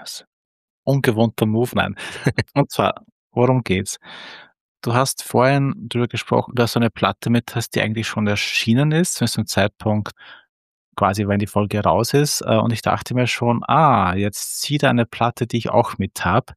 ungewohnter Move, nein. Und zwar, worum geht's? Du hast vorhin drüber gesprochen, dass du eine Platte mit hast, die eigentlich schon erschienen ist, zu einem Zeitpunkt quasi, wenn die Folge raus ist. Und ich dachte mir schon, jetzt zieht eine Platte, die ich auch mit habe.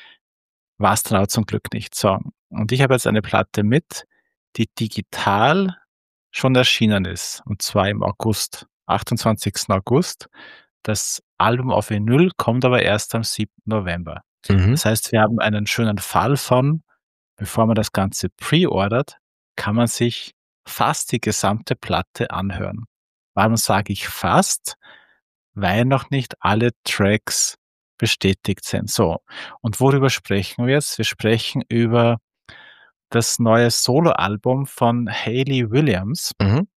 War es dann aber zum Glück nicht. So, und ich habe jetzt eine Platte mit, die digital schon erschienen ist, und zwar im August, 28. August. Das Album auf Vinyl kommt aber erst am 7. November. Das heißt, wir haben einen schönen Fall von, bevor man das Ganze pre-ordert, kann man sich fast die gesamte Platte anhören. Warum sage ich fast? Weil noch nicht alle Tracks bestätigt sind. So, und worüber sprechen wir jetzt? Wir sprechen über das neue Soloalbum von Hayley Williams.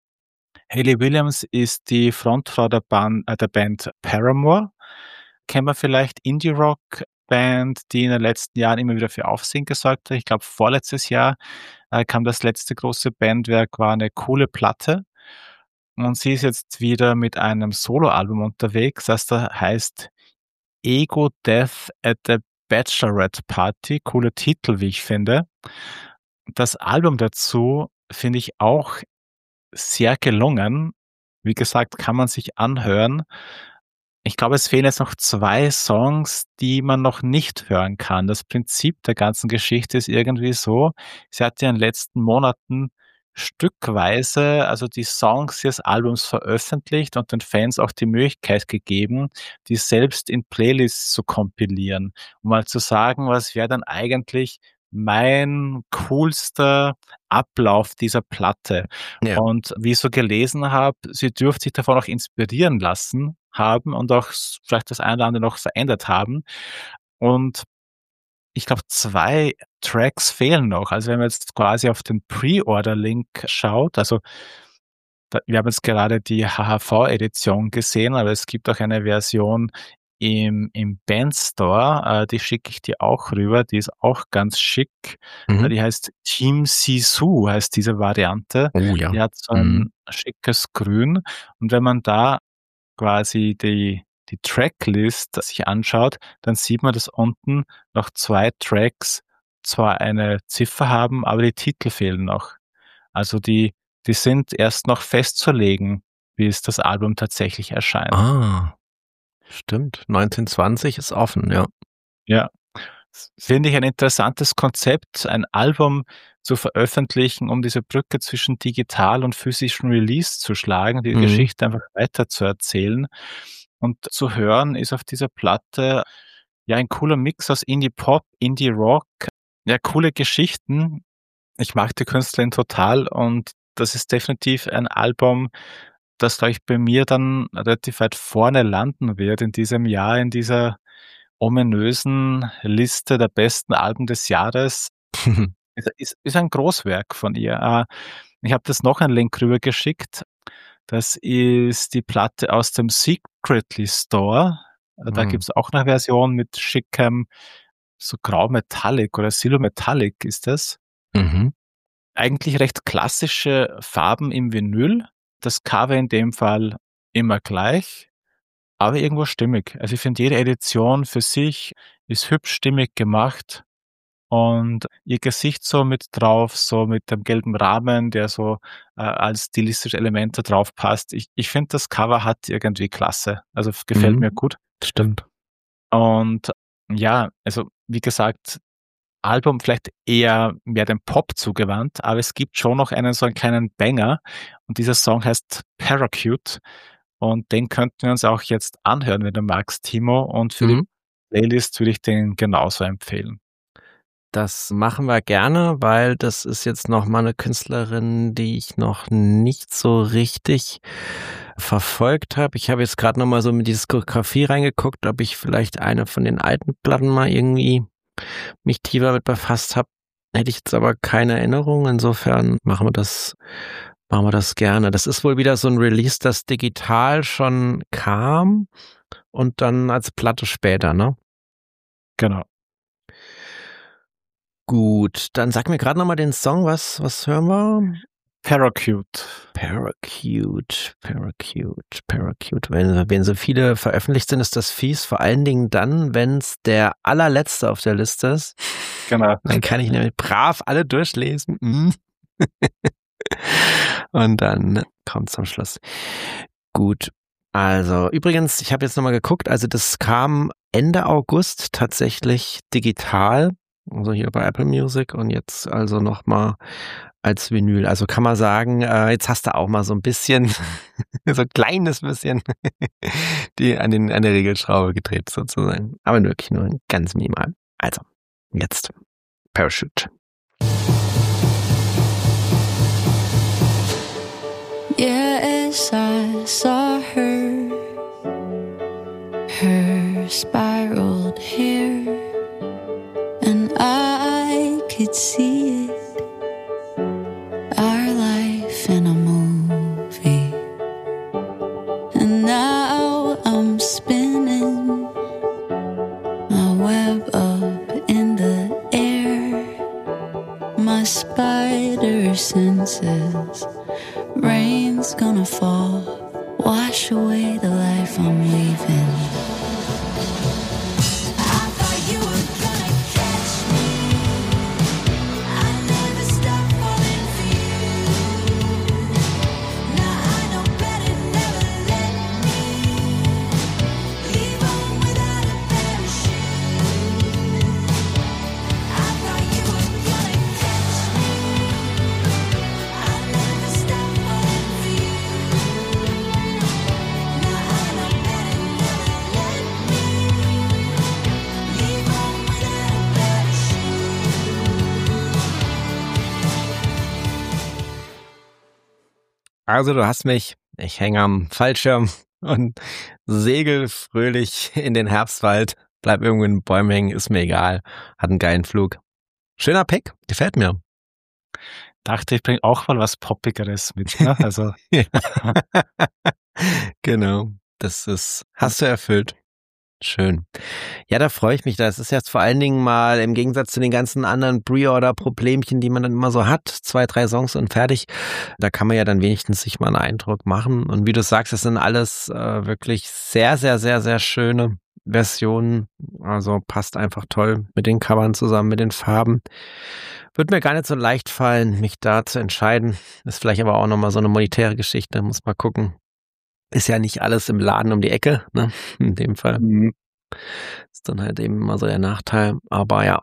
Hayley Williams ist die Frontfrau der Band Paramore. Kennen wir vielleicht, Indie-Rock-Band, die in den letzten Jahren immer wieder für Aufsehen gesorgt hat. Ich glaube, vorletztes Jahr kam das letzte große Bandwerk, war eine coole Platte. Und sie ist jetzt wieder mit einem Soloalbum unterwegs, das da heißt Ego Death at the Bachelorette Party. Cooler Titel, wie ich finde. Das Album dazu finde ich auch sehr gelungen. Wie gesagt, kann man sich anhören. Ich glaube, es fehlen jetzt noch 2 Songs, die man noch nicht hören kann. Das Prinzip der ganzen Geschichte ist irgendwie so, sie hat ja in den letzten Monaten stückweise, also die Songs des Albums veröffentlicht und den Fans auch die Möglichkeit gegeben, die selbst in Playlists zu kompilieren, um mal zu sagen, was wäre dann eigentlich mein coolster Ablauf dieser Platte. Ja. Und wie ich so gelesen habe, sie dürfte sich davon auch inspirieren lassen haben und auch vielleicht das eine oder andere noch verändert haben. Und ich glaube, 2 Tracks fehlen noch. Also wenn man jetzt quasi auf den Pre-Order-Link schaut, also wir haben jetzt gerade die HHV-Edition gesehen, aber es gibt auch eine Version im Bandstore, die schicke ich dir auch rüber, die ist auch ganz schick. Die heißt Team Sisu, heißt diese Variante. Oh ja. Die hat so ein schickes Grün. Und wenn man da quasi die Tracklist sich anschaut, dann sieht man, dass unten noch 2 Tracks zwar eine Ziffer haben, aber die Titel fehlen noch. Also die sind erst noch festzulegen, bis das Album tatsächlich erscheint. Stimmt. 1920 ist offen, ja. Ja. Finde ich ein interessantes Konzept, ein Album zu veröffentlichen, um diese Brücke zwischen digital und physischem Release zu schlagen, die Geschichte einfach weiter zu erzählen. Und zu hören ist auf dieser Platte ja ein cooler Mix aus Indie-Pop, Indie-Rock, ja, coole Geschichten. Ich mag die Künstlerin total und das ist definitiv ein Album, das, glaube ich, bei mir dann relativ weit vorne landen wird in diesem Jahr, in dieser ominösen Liste der besten Alben des Jahres. Ist ein Großwerk von ihr. Ich habe das noch einen Link rübergeschickt. Das ist die Platte aus dem Secretly Store. Da gibt's auch eine Version mit schickem, so grau Metallic oder Silber Metallic ist das. Eigentlich recht klassische Farben im Vinyl. Das Cover in dem Fall immer gleich, aber irgendwo stimmig. Also ich finde, jede Edition für sich ist hübsch stimmig gemacht und ihr Gesicht so mit drauf, so mit dem gelben Rahmen, der so als stilistische Elemente drauf passt. Ich finde, das Cover hat irgendwie Klasse. Also gefällt mir gut. Stimmt. Und ja, also wie gesagt, Album vielleicht eher mehr dem Pop zugewandt, aber es gibt schon noch so einen kleinen Banger und dieser Song heißt Paracute und den könnten wir uns auch jetzt anhören, wenn du magst, Timo, und für die Playlist würde ich den genauso empfehlen. Das machen wir gerne, weil das ist jetzt noch mal eine Künstlerin, die ich noch nicht so richtig verfolgt habe. Ich habe jetzt gerade noch mal so mit die Diskografie reingeguckt, ob ich vielleicht eine von den alten Platten mal irgendwie mich tiefer mit befasst habe. Hätte ich jetzt aber keine Erinnerung. Insofern machen wir das gerne. Das ist wohl wieder so ein Release, das digital schon kam und dann als Platte später, ne? Genau. Gut, dann sag mir gerade noch mal den Song, was hören wir? Paracute. Wenn so viele veröffentlicht sind, ist das fies. Vor allen Dingen dann, wenn es der allerletzte auf der Liste ist. Genau. Dann kann ich nämlich brav alle durchlesen. Und dann kommt zum Schluss. Gut. Also übrigens, ich habe jetzt nochmal geguckt, also das kam Ende August tatsächlich digital, also hier bei Apple Music und jetzt also nochmal als Vinyl. Also kann man sagen, jetzt hast du auch mal so ein bisschen, so ein kleines bisschen an der Regelschraube gedreht sozusagen. Aber wirklich nur ganz minimal. Also, jetzt Parachute. Yes, I saw her spiraled hair, and I could see it, our life in a movie. And now I'm spinning my web up in the air, my spider senses. Rain's gonna fall, wash away the life I'm leaving. I thought you were gonna catch me. I never stopped falling for you. Now I know better, never let me leave home without a parachute. I thought you were gonna catch me. I never stopped. Also du hast mich, ich hänge am Fallschirm und segel fröhlich in den Herbstwald, bleib irgendwo in den Bäumen hängen, ist mir egal, hat einen geilen Flug. Schöner Pick, gefällt mir. Dachte, ich bringe auch mal was Poppigeres mit, ne? Also. Genau, hast du erfüllt. Schön. Ja, da freue ich mich. Das ist jetzt vor allen Dingen mal im Gegensatz zu den ganzen anderen Pre-Order-Problemchen, die man dann immer so hat, 2, 3 Songs und fertig. Da kann man ja dann wenigstens sich mal einen Eindruck machen. Und wie du sagst, das sind alles wirklich sehr, sehr, sehr, sehr schöne Versionen. Also passt einfach toll mit den Covern zusammen, mit den Farben. Wird mir gar nicht so leicht fallen, mich da zu entscheiden. Ist vielleicht aber auch nochmal so eine monetäre Geschichte, muss mal gucken. Ist ja nicht alles im Laden um die Ecke, ne? In dem Fall. Ist dann halt eben immer so der Nachteil. Aber ja,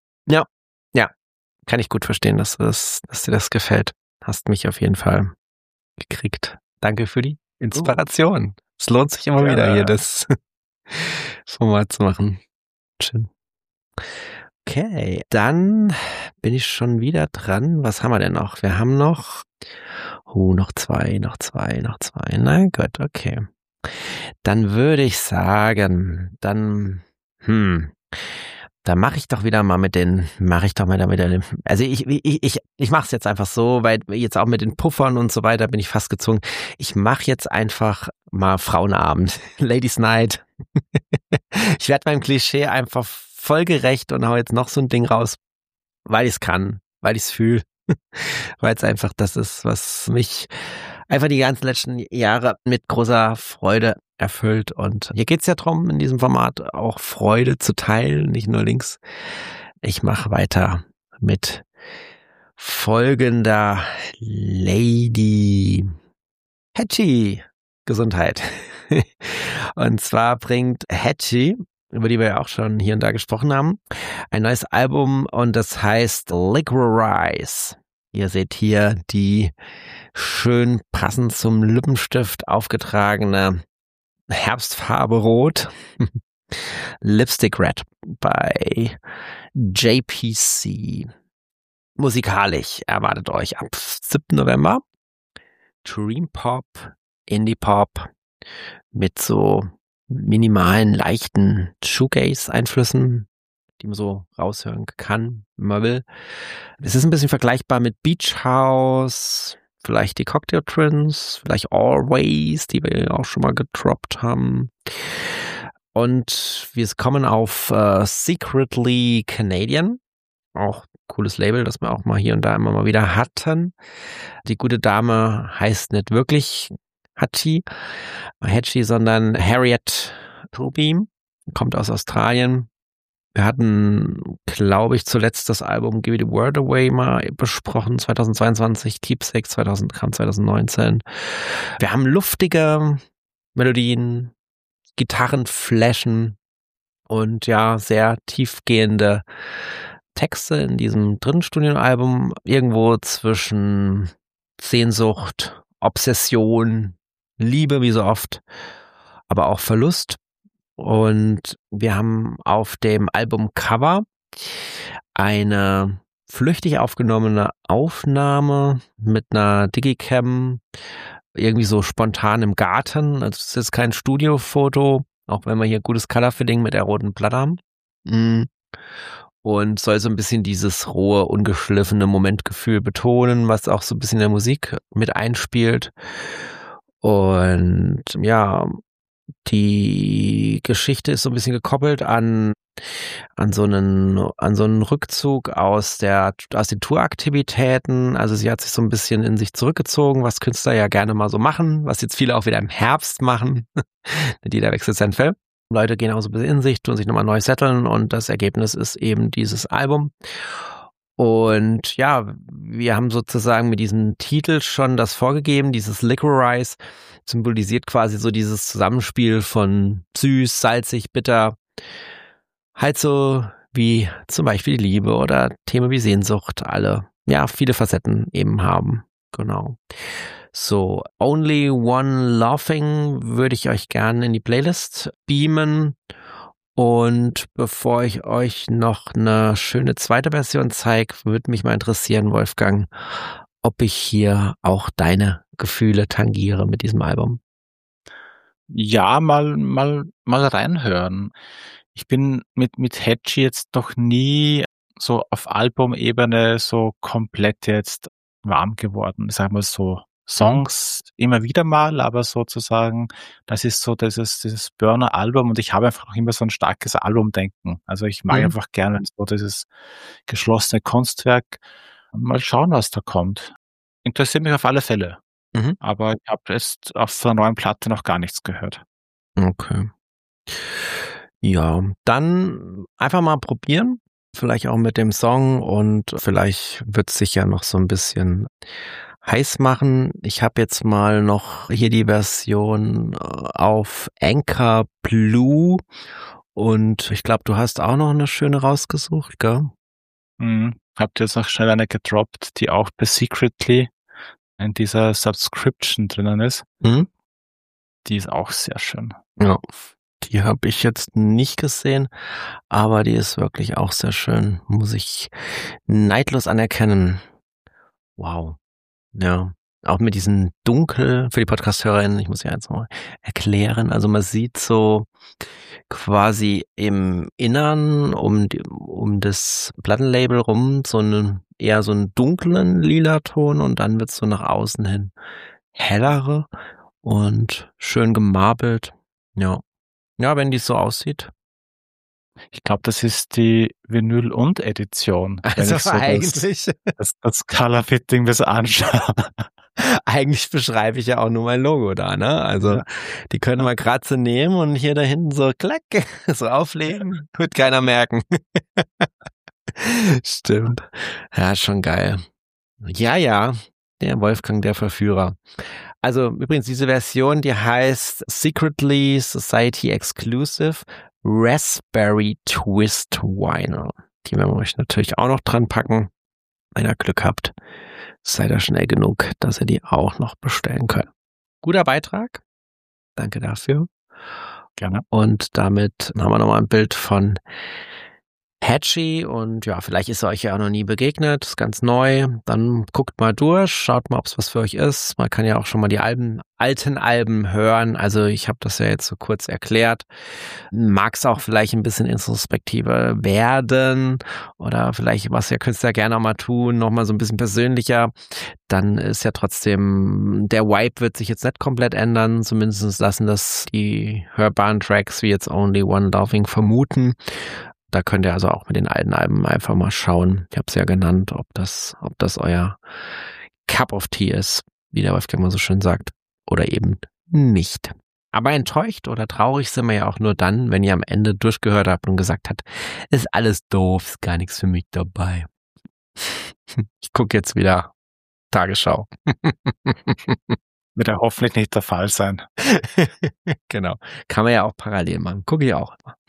kann ich gut verstehen, dass dir das gefällt. Hast mich auf jeden Fall gekriegt. Danke für die Inspiration. Es lohnt sich immer wieder, hier das Format zu machen. Schön. Okay, dann bin ich schon wieder dran. Was haben wir denn noch? Wir haben noch noch zwei. Na gut, okay. Dann würde ich sagen, dann mache ich doch wieder mal also ich mache es jetzt einfach so, weil jetzt auch mit den Puffern und so weiter bin ich fast gezwungen. Ich mache jetzt einfach mal Frauenabend, Ladies Night. Ich werde meinem Klischee einfach folgerecht und hau jetzt noch so ein Ding raus, weil ich es kann, weil ich es fühle. Weil es einfach das ist, was mich einfach die ganzen letzten Jahre mit großer Freude erfüllt. Und hier geht's ja drum, in diesem Format auch Freude zu teilen, nicht nur Links. Ich mache weiter mit folgender Lady Hatchie. Gesundheit. Und zwar bringt Hatchie, über die wir ja auch schon hier und da gesprochen haben, ein neues Album und das heißt Liquorize. Ihr seht hier die schön passend zum Lippenstift aufgetragene Herbstfarbe Rot. Lipstick Red bei JPC. Musikalisch erwartet euch ab 7. November Dream Pop, Indie Pop mit so minimalen, leichten Shoegaze-Einflüssen, die man so raushören kann, wenn man will. Es ist ein bisschen vergleichbar mit Beach House, vielleicht die Cocktail Twins, vielleicht Always, die wir auch schon mal gedroppt haben. Und wir kommen auf Secretly Canadian, auch cooles Label, das wir auch mal hier und da immer mal wieder hatten. Die gute Dame heißt nicht wirklich Hatchie, sondern Harriet Pilbeam, kommt aus Australien. Wir hatten, glaube ich, zuletzt das Album Give the Word Away mal besprochen, 2022, Keepsake 2019. Wir haben luftige Melodien, Gitarren flashen und ja, sehr tiefgehende Texte in diesem dritten Studioalbum, irgendwo zwischen Sehnsucht, Obsession, Liebe wie so oft, aber auch Verlust. Und wir haben auf dem Albumcover eine flüchtig aufgenommene Aufnahme mit einer Digicam, irgendwie so spontan im Garten. Also es ist kein Studiofoto, auch wenn wir hier gutes Colorfilling mit der roten Platte haben. Und soll so ein bisschen dieses rohe, ungeschliffene Momentgefühl betonen, was auch so ein bisschen in der Musik mit einspielt. Und ja, die Geschichte ist so ein bisschen gekoppelt an so einen Rückzug aus den Touraktivitäten. Also sie hat sich so ein bisschen in sich zurückgezogen, was Künstler ja gerne mal so machen, was jetzt viele auch wieder im Herbst machen. Jeder wechselt sein Fell. Leute gehen auch so ein bisschen in sich, tun sich nochmal neu setteln und das Ergebnis ist eben dieses Album. Und ja, wir haben sozusagen mit diesem Titel schon das vorgegeben, dieses Licorice symbolisiert quasi so dieses Zusammenspiel von süß, salzig, bitter, halt so wie zum Beispiel die Liebe oder Themen wie Sehnsucht, alle, ja, viele Facetten eben haben, genau. So, Only One Laughing würde ich euch gerne in die Playlist beamen. Und bevor ich euch noch eine schöne zweite Version zeige, würde mich mal interessieren, Wolfgang, ob ich hier auch deine Gefühle tangiere mit diesem Album. Ja, mal reinhören. Ich bin mit Hatchie jetzt noch nie so auf Albumebene so komplett jetzt warm geworden. Ich sag mal so Songs immer wieder mal, aber sozusagen, das ist so dieses Burner-Album und ich habe einfach noch immer so ein starkes Albumdenken. Also ich mag einfach gerne so dieses geschlossene Kunstwerk. Mal schauen, was da kommt. Interessiert mich auf alle Fälle. Aber ich habe jetzt auf der neuen Platte noch gar nichts gehört. Okay. Ja, dann einfach mal probieren. Vielleicht auch mit dem Song und vielleicht wird es sich ja noch so ein bisschen heiß machen. Ich habe jetzt mal noch hier die Version auf Anchor Blue und ich glaube, du hast auch noch eine schöne rausgesucht, gell? Habt jetzt noch schnell eine gedroppt, die auch bei Secretly in dieser Subscription drinnen ist. Die ist auch sehr schön. Ja, die habe ich jetzt nicht gesehen, aber die ist wirklich auch sehr schön. Muss ich neidlos anerkennen. Wow. Ja, auch mit diesen Dunkel, für die Podcast-HörerInnen, ich muss ja jetzt mal erklären, also man sieht so quasi im Innern um das Plattenlabel rum eher so einen dunklen lila Ton und dann wird es so nach außen hin hellere und schön gemarbelt. Ja, wenn die so aussieht. Ich glaube, das ist die Vinyl- und Edition. Also so eigentlich das Color-Fitting bis anschauen. Eigentlich beschreibe ich ja auch nur mein Logo da, ne? Also die können wir gerade so nehmen und hier da hinten so klack, so auflegen, wird keiner merken. Stimmt. Ja, schon geil. Ja, der Wolfgang, der Verführer. Also übrigens, diese Version, die heißt Secretly Society Exclusive Raspberry Twist Vinyl. Die werden wir euch natürlich auch noch dran packen. Wenn ihr Glück habt, seid ihr schnell genug, dass ihr die auch noch bestellen könnt. Guter Beitrag. Danke dafür. Gerne. Und damit haben wir nochmal ein Bild von Hatchy und ja, vielleicht ist er euch ja auch noch nie begegnet, ist ganz neu. Dann guckt mal durch, schaut mal, ob es was für euch ist. Man kann ja auch schon mal die alten Alben hören. Also ich habe das ja jetzt so kurz erklärt. Mag es auch vielleicht ein bisschen introspektiver werden oder vielleicht, was ihr Künstler gerne auch mal tun, nochmal so ein bisschen persönlicher. Dann ist ja trotzdem, der Vibe wird sich jetzt nicht komplett ändern. Zumindest lassen das die hörbaren Tracks wie jetzt Only One Loving vermuten. Da könnt ihr also auch mit den alten Alben einfach mal schauen. Ich habe es ja genannt, ob das euer Cup of Tea ist, wie der Wolfgang mal so schön sagt, oder eben nicht. Aber enttäuscht oder traurig sind wir ja auch nur dann, wenn ihr am Ende durchgehört habt und gesagt habt, ist alles doof, ist gar nichts für mich dabei. Ich gucke jetzt wieder Tagesschau. Wird ja hoffentlich nicht der Fall sein. Genau. Kann man ja auch parallel machen. Gucke ich auch immer.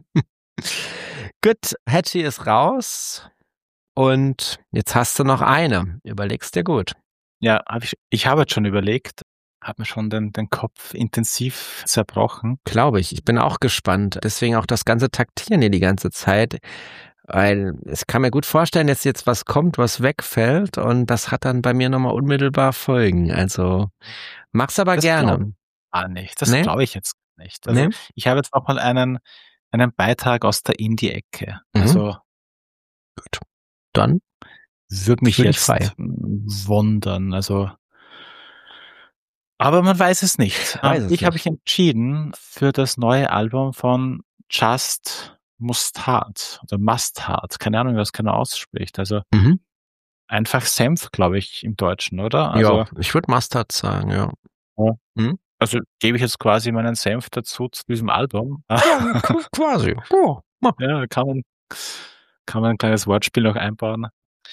Gut, Hatchy ist raus und jetzt hast du noch eine. Überlegst dir gut. Ja, ich habe jetzt schon überlegt, habe mir schon den Kopf intensiv zerbrochen. Glaube ich. Ich bin auch gespannt. Deswegen auch das ganze Taktieren hier die ganze Zeit. Weil ich kann mir gut vorstellen, dass jetzt was kommt, was wegfällt und das hat dann bei mir nochmal unmittelbar Folgen. Also mach's aber Das gerne. Nicht. Das Nee? glaube ich jetzt nicht. Also Nee? ich habe jetzt noch mal einen Beitrag aus der Indie-Ecke. Mhm. Also gut. Dann würde mich jetzt wundern. Also, aber man weiß es nicht. Ich habe mich entschieden für das neue Album von Just Mustard oder Mustard. Keine Ahnung, wie das genau ausspricht. Also einfach Senf, glaube ich, im Deutschen, oder? Also, ja, ich würde Mustard sagen, ja. Also gebe ich jetzt quasi meinen Senf dazu zu diesem Album. Ja, quasi. Oh. Ja, kann man ein kleines Wortspiel noch einbauen.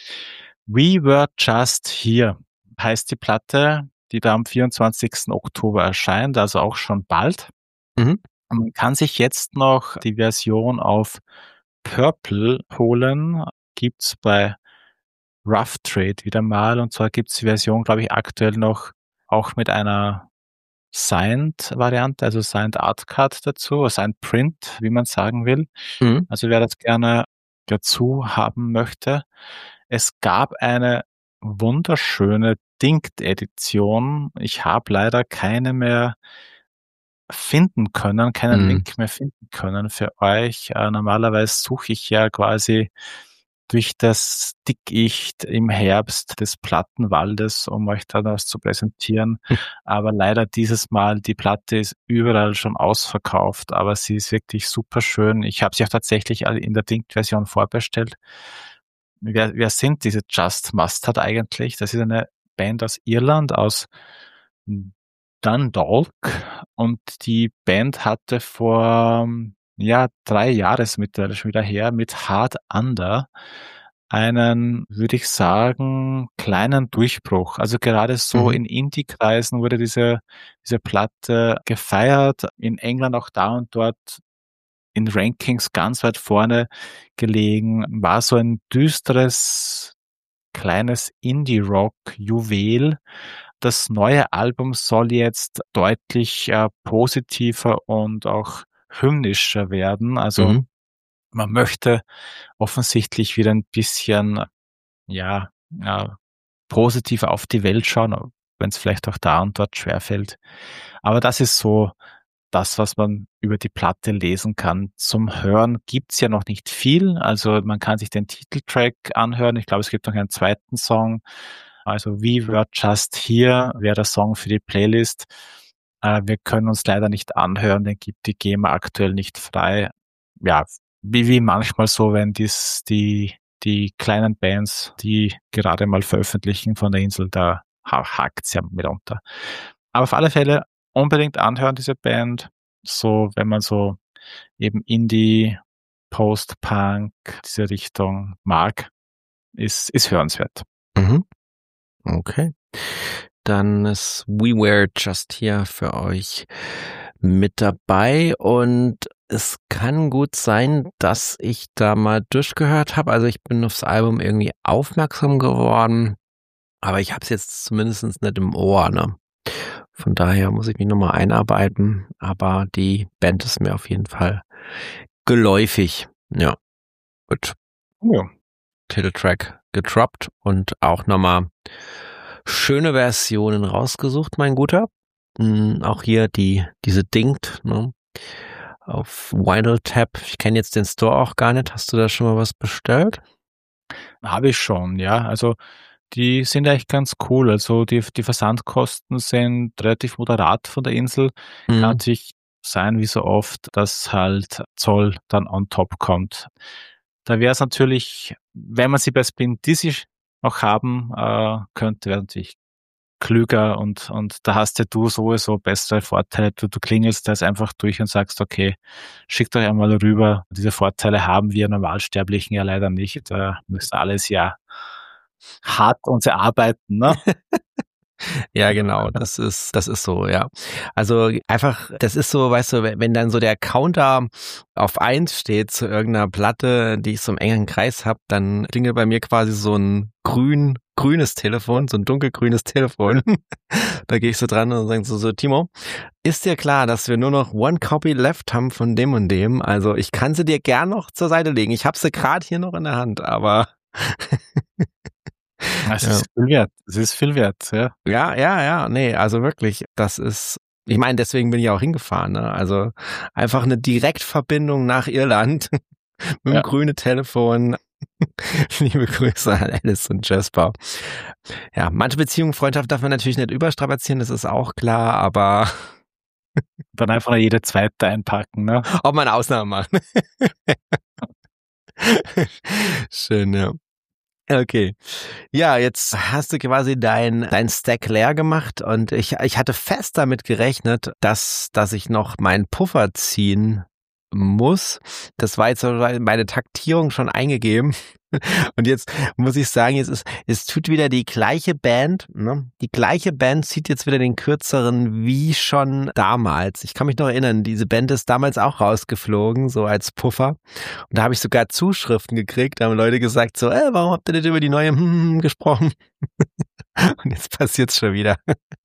We Were Just Here heißt die Platte, die da am 24. Oktober erscheint, also auch schon bald. Und man kann sich jetzt noch die Version auf Purple holen. Gibt's bei Rough Trade wieder mal. Und zwar gibt's die Version, glaube ich, aktuell noch auch mit einer Signed-Variante, also Signed Art Card dazu, Signed Print, wie man sagen will. Also wer das gerne dazu haben möchte. Es gab eine wunderschöne Dinkt-Edition. Ich habe leider keine mehr finden können, keinen Link mehr finden können für euch. Normalerweise suche ich ja quasi durch das Dickicht im Herbst des Plattenwaldes, um euch da was zu präsentieren. Aber leider dieses Mal, die Platte ist überall schon ausverkauft, aber sie ist wirklich super schön. Ich habe sie auch tatsächlich in der Dinkt-Version vorbestellt. Wer sind diese Just Mustard eigentlich? Das ist eine Band aus Irland, aus Dundalk, und die Band hatte vor 3 Jahren mittlerweile schon wieder her mit Hard Under einen, würde ich sagen, kleinen Durchbruch. Also gerade so in Indie-Kreisen wurde diese Platte gefeiert, in England auch da und dort in Rankings ganz weit vorne gelegen, war so ein düsteres, kleines Indie-Rock-Juwel. Das neue Album soll jetzt deutlich positiver und auch hymnischer werden. Also man möchte offensichtlich wieder ein bisschen positiver auf die Welt schauen, wenn es vielleicht auch da und dort schwerfällt. Aber das ist so das, was man über die Platte lesen kann. Zum Hören gibt's ja noch nicht viel. Also man kann sich den Titeltrack anhören. Ich glaube, es gibt noch einen zweiten Song. Also We Were Just Here wäre der Song für die Playlist. Wir können uns leider nicht anhören, den gibt die GEMA aktuell nicht frei. Ja, wie manchmal so, wenn die kleinen Bands, die gerade mal veröffentlichen von der Insel, da hakt's ja mitunter. Aber auf alle Fälle unbedingt anhören, diese Band. So, wenn man so eben Indie, Post-Punk, diese Richtung mag, ist hörenswert. Okay. Dann ist We Were Just Here für euch mit dabei und es kann gut sein, dass ich da mal durchgehört habe. Also ich bin aufs Album irgendwie aufmerksam geworden, aber ich habe es jetzt zumindest nicht im Ohr, ne? Von daher muss ich mich nochmal einarbeiten, aber die Band ist mir auf jeden Fall geläufig. Ja, gut. Ja. Titeltrack gedroppt und auch nochmal schöne Versionen rausgesucht, mein Guter. Auch hier diese Dingt, ne? Auf Vinyl Tap. Ich kenne jetzt den Store auch gar nicht. Hast du da schon mal was bestellt? Habe ich schon, ja. Also die sind eigentlich ganz cool. Also die Versandkosten sind relativ moderat von der Insel. Kann natürlich sein, wie so oft, dass halt Zoll dann on top kommt. Da wäre es natürlich, wenn man sie bei Spin Dizzy auch haben könnte, wäre natürlich klüger und da hast ja du sowieso bessere Vorteile. Du klingelst das einfach durch und sagst, okay, schickt euch einmal rüber. Diese Vorteile haben wir Normalsterblichen ja leider nicht. Da müssen alles ja hart uns erarbeiten, ne? Ja, genau, das ist so, ja. Also einfach, das ist so, weißt du, wenn dann so der Counter auf 1 steht zu irgendeiner Platte, die ich so im engen Kreis habe, dann klingelt bei mir quasi so ein grünes Telefon, so ein dunkelgrünes Telefon. Da gehe ich so dran und sage so, Timo, ist dir klar, dass wir nur noch one copy left haben von dem und dem? Also ich kann sie dir gern noch zur Seite legen. Ich habe sie gerade hier noch in der Hand, aber Es ist viel wert. Es ist viel wert, ja. Ja, nee, also wirklich, das ist, ich meine, deswegen bin ich auch hingefahren, ne? Also einfach eine Direktverbindung nach Irland mit dem grünen Telefon. Liebe Grüße an Alice und Jasper. Ja, manche Beziehungen, Freundschaft darf man natürlich nicht überstrapazieren, das ist auch klar, aber dann einfach noch jede zweite einpacken, ne? Auch mal eine Ausnahme machen. Schön, ja. Okay. Ja, jetzt hast du quasi dein Stack leer gemacht und ich hatte fest damit gerechnet, dass ich noch meinen Puffer ziehen muss. Das war jetzt meine Taktierung schon eingegeben. Und jetzt muss ich sagen, es tut wieder die gleiche Band, ne? Die gleiche Band zieht jetzt wieder den kürzeren wie schon damals. Ich kann mich noch erinnern, diese Band ist damals auch rausgeflogen, so als Puffer. Und da habe ich sogar Zuschriften gekriegt, da haben Leute gesagt so, warum habt ihr nicht über die neue gesprochen? Und jetzt passiert's schon wieder.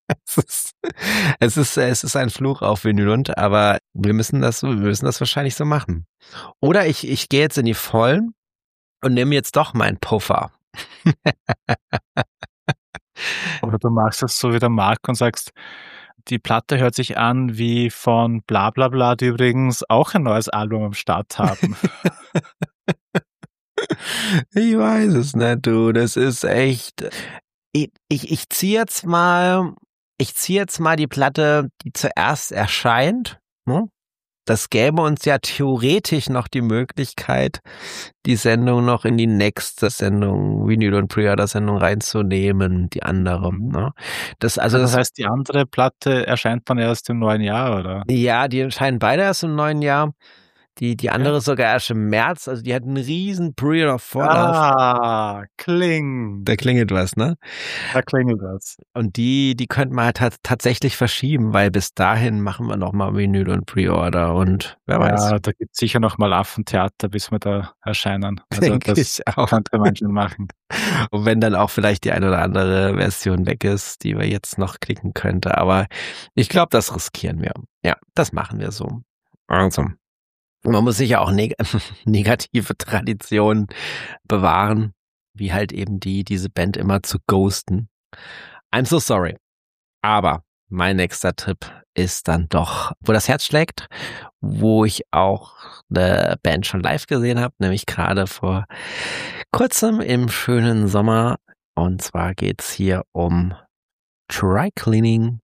Es ist ein Fluch auf Vinylund, aber wir müssen das wahrscheinlich so machen. Oder ich gehe jetzt in die Vollen und nehme jetzt doch meinen Puffer. Oder du machst das so wie der Marc und sagst, die Platte hört sich an wie von Blablabla, die übrigens auch ein neues Album am Start haben. Ich weiß es nicht, du. Das ist echt. Ich ziehe jetzt mal die Platte, die zuerst erscheint. Ne? Das gäbe uns ja theoretisch noch die Möglichkeit, die Sendung noch in die nächste Sendung, Vinyl und Pre-Order-Sendung reinzunehmen, die andere. Ne? Das heißt, die andere Platte erscheint dann erst im neuen Jahr, oder? Ja, die erscheinen beide erst im neuen Jahr. Die andere sogar erst im März, also die hat einen riesen Pre-Order-Vorlauf. Klingt. Da klingelt was, ne? Da klingelt was. Und die könnten wir halt tatsächlich verschieben, weil bis dahin machen wir nochmal Vinyl und Pre-Order und wer weiß. Ja, da gibt es sicher nochmal Affentheater, bis wir da erscheinen. Also denke ich auch. Könnte man schon machen. Und wenn dann auch vielleicht die eine oder andere Version weg ist, die wir jetzt noch klicken könnte. Aber ich glaube, das riskieren wir. Ja, das machen wir so. Also. Man muss sicher auch negative Traditionen bewahren, wie halt eben diese Band immer zu ghosten. I'm so sorry. Aber mein nächster Tipp ist dann doch, wo das Herz schlägt, wo ich auch eine Band schon live gesehen habe, nämlich gerade vor kurzem im schönen Sommer. Und zwar geht's hier um Dry Cleaning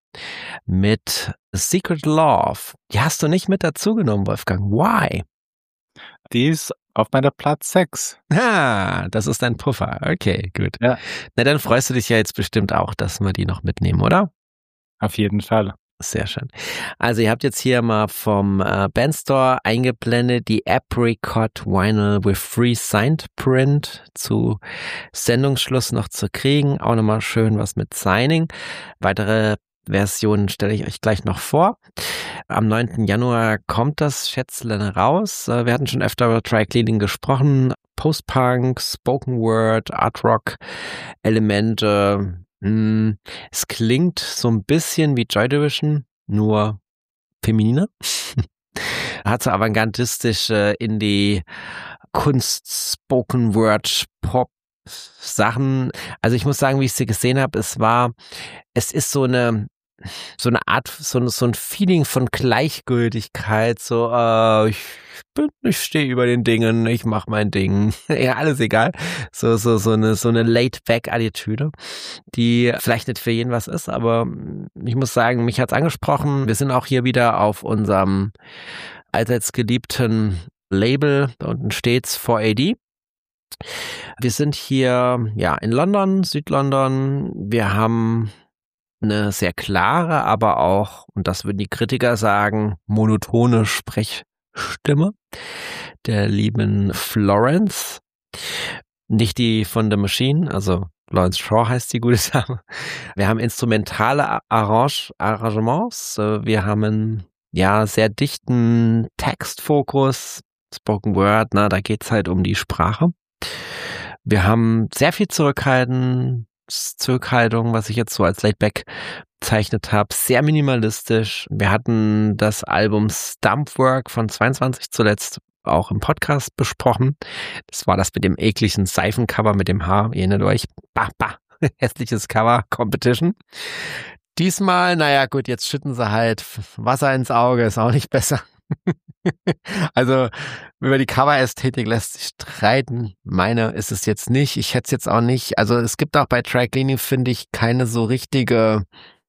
mit Secret Love. Die hast du nicht mit dazu genommen, Wolfgang. Why? Die ist auf meiner Platz 6. Das ist dein Puffer. Okay, gut. Ja. Na, dann freust du dich ja jetzt bestimmt auch, dass wir die noch mitnehmen, oder? Auf jeden Fall. Sehr schön. Also ihr habt jetzt hier mal vom Bandstore eingeblendet die Apricot Vinyl with Free Signed Print zu Sendungsschluss noch zu kriegen. Auch nochmal schön was mit Signing. Weitere Version stelle ich euch gleich noch vor. Am 9. Januar kommt das Schätzlein raus. Wir hatten schon öfter über Dry Cleaning gesprochen. Post-Punk, Spoken Word, Art Rock Elemente. Es klingt so ein bisschen wie Joy Division, nur femininer. Hat so avantgardistische Indie Kunst, Spoken Word, Pop Sachen. Also ich muss sagen, wie ich sie gesehen habe, es ist so eine Art, so ein Feeling von Gleichgültigkeit, so, ich stehe über den Dingen, ich mach mein Ding, ja, alles egal. So eine Laid-Back-Attitüde, die vielleicht nicht für jeden was ist, aber ich muss sagen, mich hat's angesprochen. Wir sind auch hier wieder auf unserem allseits geliebten Label, da unten steht's 4AD. Wir sind hier, ja, in London, Südlondon. Wir haben eine sehr klare, aber auch, und das würden die Kritiker sagen, monotone Sprechstimme der lieben Florence. Nicht die von The Machine, also Lawrence Shaw heißt die gute Dame. Wir haben instrumentale Arrangements. Wir haben einen, ja, sehr dichten Textfokus, Spoken Word, da geht's halt um die Sprache. Wir haben sehr viel Zurückhaltung, was ich jetzt so als Laidback bezeichnet habe, sehr minimalistisch. Wir hatten das Album Stumpwork von 22 zuletzt auch im Podcast besprochen. Das war das mit dem ekligen Seifencover mit dem Haar. Ihr erinnert euch, hässliches Cover, Competition. Diesmal, naja gut, jetzt schütten sie halt Wasser ins Auge, ist auch nicht besser. Also über die Cover-Ästhetik lässt sich streiten. Meine ist es jetzt nicht. Ich hätte es jetzt auch nicht. Also es gibt auch bei Dry Cleaning, finde ich, kein so richtiger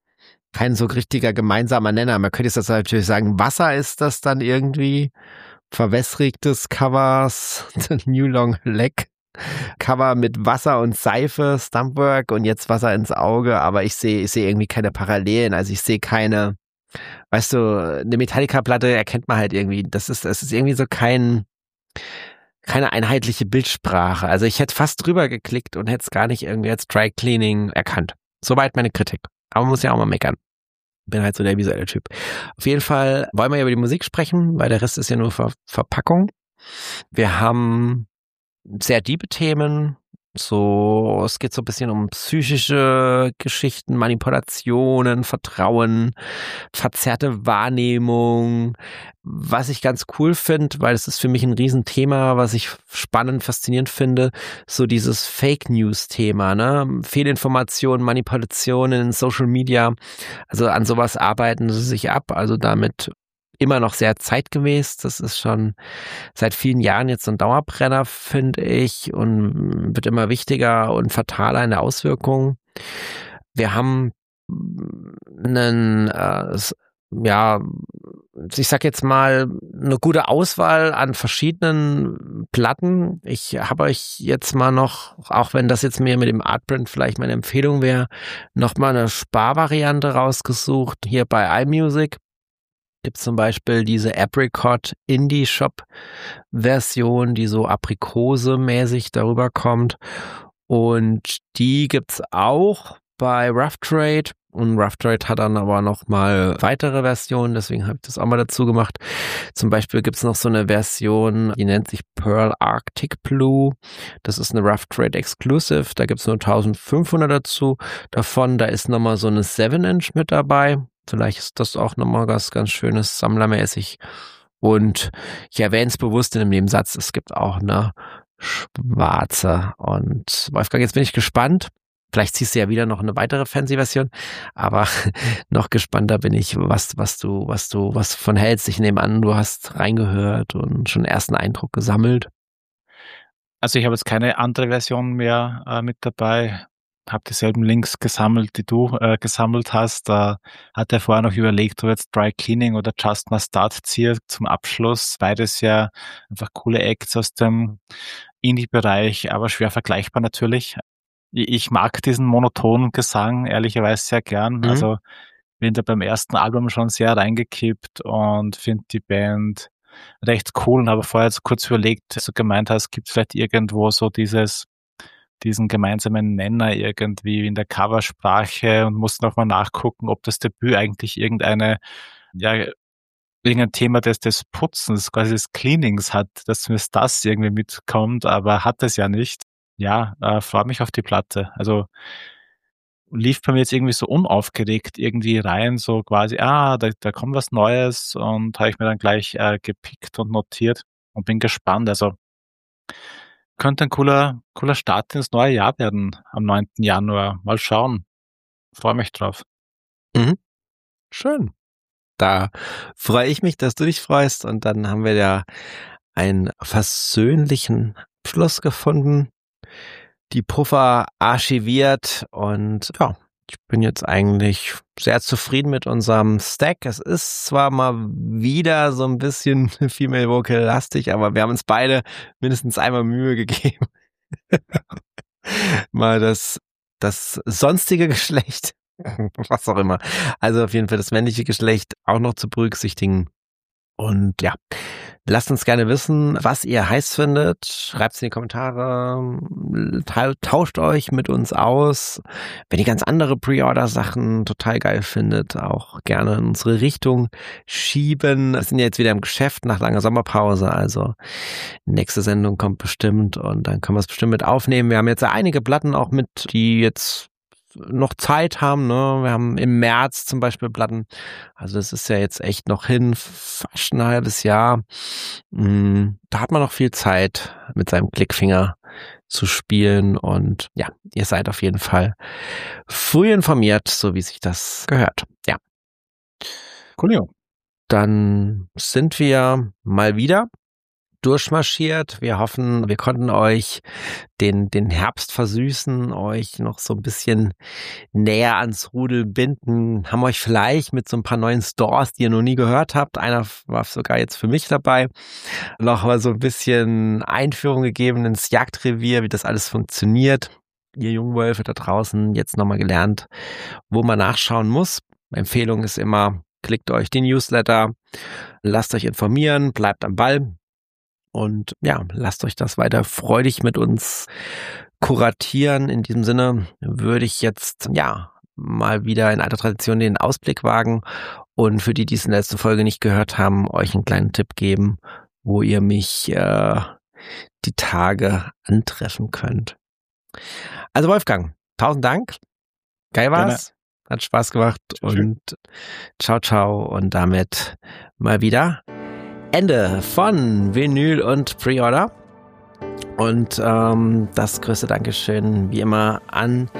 gemeinsamer Nenner. Man könnte jetzt natürlich sagen, Wasser ist das dann irgendwie. Verwässrigtes Covers, New Long Leg Cover mit Wasser und Seife, Stumpwork und jetzt Wasser ins Auge. Aber ich sehe irgendwie keine Parallelen. Also ich sehe keine, weißt du, eine Metallica-Platte erkennt man halt irgendwie. Das ist irgendwie so keine einheitliche Bildsprache. Also ich hätte fast drüber geklickt und hätte es gar nicht irgendwie als Dry Cleaning erkannt. Soweit meine Kritik. Aber man muss ja auch mal meckern. Bin halt so der visuelle Typ. Auf jeden Fall wollen wir ja über die Musik sprechen, weil der Rest ist ja nur Verpackung. Wir haben sehr tiefe Themen. So, es geht so ein bisschen um psychische Geschichten, Manipulationen, Vertrauen, verzerrte Wahrnehmung. Was ich ganz cool finde, weil es ist für mich ein Riesenthema, was ich spannend, faszinierend finde, so dieses Fake-News-Thema, ne? Fehlinformationen, Manipulationen in Social Media. Also an sowas arbeiten sie sich ab, also damit immer noch sehr zeitgemäß. Das ist schon seit vielen Jahren jetzt so ein Dauerbrenner, finde ich, und wird immer wichtiger und fataler in der Auswirkung. Wir haben ich sag jetzt mal, eine gute Auswahl an verschiedenen Platten. Ich habe euch jetzt mal noch, auch wenn das jetzt mir mit dem Artprint vielleicht meine Empfehlung wäre, noch mal eine Sparvariante rausgesucht. Hier bei iMusic gibt es zum Beispiel diese Apricot Indie Shop Version, die so Aprikose-mäßig darüber kommt. Und die gibt's auch bei Rough Trade. Und Rough Trade hat dann aber noch mal weitere Versionen, deswegen habe ich das auch mal dazu gemacht. Zum Beispiel gibt's noch so eine Version, die nennt sich Pearl Arctic Blue. Das ist eine Rough Trade Exclusive, da gibt's nur 1500 dazu. Davon, da ist noch mal so eine 7-Inch mit dabei. Vielleicht ist das auch nochmal was ganz Schönes, sammlermäßig. Und ich erwähne es bewusst in dem Nebensatz, es gibt auch eine schwarze. Und Wolfgang, jetzt bin ich gespannt. Vielleicht ziehst du ja wieder noch eine weitere Fancy-Version, aber noch gespannter bin ich, was du von hältst. Ich nehme an, du hast reingehört und schon ersten Eindruck gesammelt. Also ich habe jetzt keine andere Version mehr mit dabei. Habe dieselben Links gesammelt, die du gesammelt hast. Hat er vorher noch überlegt, ob jetzt Dry Cleaning oder Just My Start ziehe zum Abschluss. Beides ja einfach coole Acts aus dem Indie-Bereich, aber schwer vergleichbar natürlich. Ich mag diesen monotonen Gesang ehrlicherweise sehr gern. Also bin da beim ersten Album schon sehr reingekippt und finde die Band recht cool und habe vorher jetzt kurz überlegt, dass du gemeint hast, gibt es vielleicht irgendwo so diesen gemeinsamen Nenner irgendwie in der Coversprache und musste nochmal nachgucken, ob das Debüt eigentlich irgendein Thema des Putzens, quasi des Cleanings hat, dass zumindest das irgendwie mitkommt, aber hat es ja nicht. Ja, freue mich auf die Platte. Also lief bei mir jetzt irgendwie so unaufgeregt irgendwie rein, so quasi, da kommt was Neues, und habe ich mir dann gleich gepickt und notiert und bin gespannt. Also könnte ein cooler Start ins neue Jahr werden am 9. Januar. Mal schauen. Freue mich drauf. Mhm. Schön. Da freue ich mich, dass du dich freust, und dann haben wir ja einen versöhnlichen Schluss gefunden, die Puffer archiviert, und ja, ich bin jetzt eigentlich sehr zufrieden mit unserem Stack. Es ist zwar mal wieder so ein bisschen Female Vocal lastig, aber wir haben uns beide mindestens einmal Mühe gegeben, mal das sonstige Geschlecht, was auch immer, also auf jeden Fall das männliche Geschlecht auch noch zu berücksichtigen. Und ja, lasst uns gerne wissen, was ihr heiß findet. Schreibt es in die Kommentare, tauscht euch mit uns aus. Wenn ihr ganz andere Pre-Order-Sachen total geil findet, auch gerne in unsere Richtung schieben. Wir sind ja jetzt wieder im Geschäft nach langer Sommerpause, also nächste Sendung kommt bestimmt, und dann können wir es bestimmt mit aufnehmen. Wir haben jetzt einige Platten auch mit, die jetzt noch Zeit haben, ne? Wir haben im März zum Beispiel Platten, also das ist ja jetzt echt noch hin, fast ein halbes Jahr. Da hat man noch viel Zeit, mit seinem Klickfinger zu spielen, und ja, ihr seid auf jeden Fall früh informiert, so wie sich das gehört. Ja. Cool. Dann sind wir mal wieder durchmarschiert. Wir hoffen, wir konnten euch den Herbst versüßen, euch noch so ein bisschen näher ans Rudel binden, haben euch vielleicht mit so ein paar neuen Stores, die ihr noch nie gehört habt, einer war sogar jetzt für mich dabei, noch mal so ein bisschen Einführung gegeben ins Jagdrevier, wie das alles funktioniert. Ihr Jungwölfe da draußen jetzt nochmal gelernt, wo man nachschauen muss. Empfehlung ist immer, klickt euch den Newsletter, lasst euch informieren, bleibt am Ball. Und ja, lasst euch das weiter freudig mit uns kuratieren. In diesem Sinne würde ich jetzt mal wieder in alter Tradition den Ausblick wagen und für die es in der letzten Folge nicht gehört haben, euch einen kleinen Tipp geben, wo ihr mich die Tage antreffen könnt. Also Wolfgang, 1000 Dank. Geil war's. Hat Spaß gemacht. Und ciao und damit mal wieder Ende von Vinyl und Pre-Order. Und das größte Dankeschön wie immer an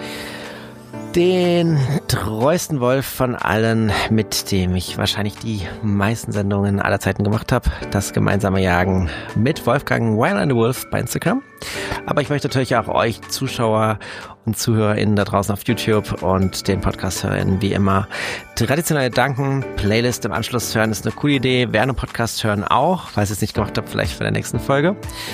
den treuesten Wolf von allen, mit dem ich wahrscheinlich die meisten Sendungen aller Zeiten gemacht habe. Das gemeinsame Jagen mit Wolfgang Wild and the Wolf bei Instagram. Aber ich möchte natürlich auch euch Zuschauer und ZuhörerInnen da draußen auf YouTube und den Podcast-HörerInnen wie immer traditionell danken. Playlist im Anschluss hören ist eine coole Idee. Während dem Podcast hören auch, falls ihr es nicht gemacht habt, vielleicht für der nächsten Folge.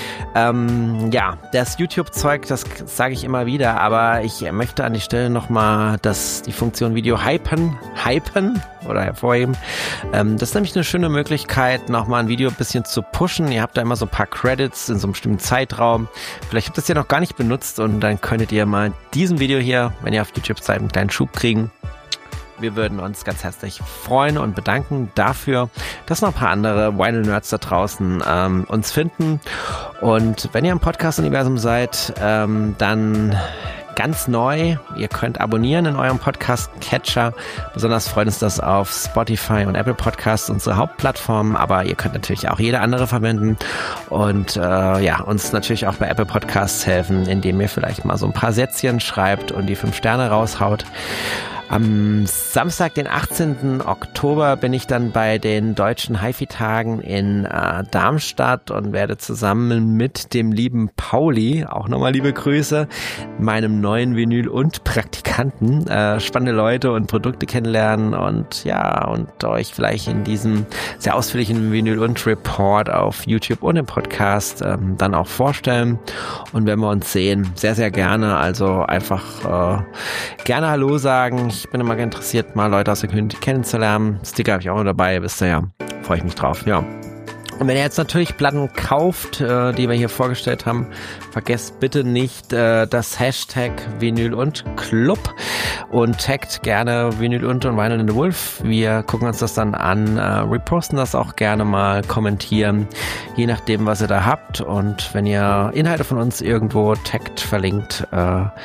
Das YouTube-Zeug, das sage ich immer wieder, aber ich möchte an die Stelle nochmal die Funktion Video hypen oder hervorheben. Das ist nämlich eine schöne Möglichkeit, nochmal ein Video ein bisschen zu pushen. Ihr habt da immer so ein paar Credits in so einem bestimmten Zeitraum. Vielleicht habt ihr das ja noch gar nicht benutzt, und dann könntet ihr mal diesem Video hier, wenn ihr auf YouTube seid, einen kleinen Schub kriegen. Wir würden uns ganz herzlich freuen und bedanken dafür, dass noch ein paar andere Vinyl-Nerds da draußen uns finden. Und wenn ihr im Podcast-Universum seid, dann ganz neu, ihr könnt abonnieren in eurem Podcast-Catcher. Besonders freut uns das auf Spotify und Apple Podcasts, unsere Hauptplattformen, aber ihr könnt natürlich auch jede andere verwenden und uns natürlich auch bei Apple Podcasts helfen, indem ihr vielleicht mal so ein paar Sätzchen schreibt und die 5 Sterne raushaut. Am Samstag, den 18. Oktober, bin ich dann bei den deutschen HiFi-Tagen in Darmstadt und werde zusammen mit dem lieben Pauli, auch nochmal liebe Grüße, meinem neuen Vinyl und Praktikanten, spannende Leute und Produkte kennenlernen und euch vielleicht in diesem sehr ausführlichen Vinyl und Report auf YouTube und im Podcast dann auch vorstellen. Und wenn wir uns sehen, sehr, sehr gerne, also einfach gerne Hallo sagen. Ich bin immer interessiert, mal Leute aus der Community kennenzulernen. Sticker habe ich auch dabei, wisst ihr ja. Freue ich mich drauf, ja. Und wenn ihr jetzt natürlich Platten kauft, die wir hier vorgestellt haben, vergesst bitte nicht das Hashtag Vinyl und Club und taggt gerne Vinyl und Wild and the Wolf. Wir gucken uns das dann an, reposten das auch gerne mal, kommentieren, je nachdem, was ihr da habt. Und wenn ihr Inhalte von uns irgendwo taggt, verlinkt,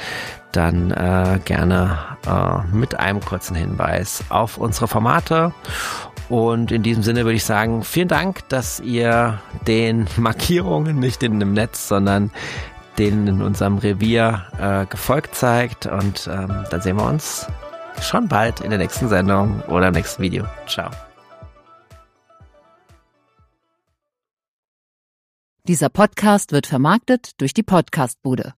dann gerne mit einem kurzen Hinweis auf unsere Formate. Und in diesem Sinne würde ich sagen, vielen Dank, dass ihr den Markierungen nicht in dem Netz, sondern denen in unserem Revier gefolgt seid. Und dann sehen wir uns schon bald in der nächsten Sendung oder im nächsten Video. Ciao. Dieser Podcast wird vermarktet durch die Podcastbude.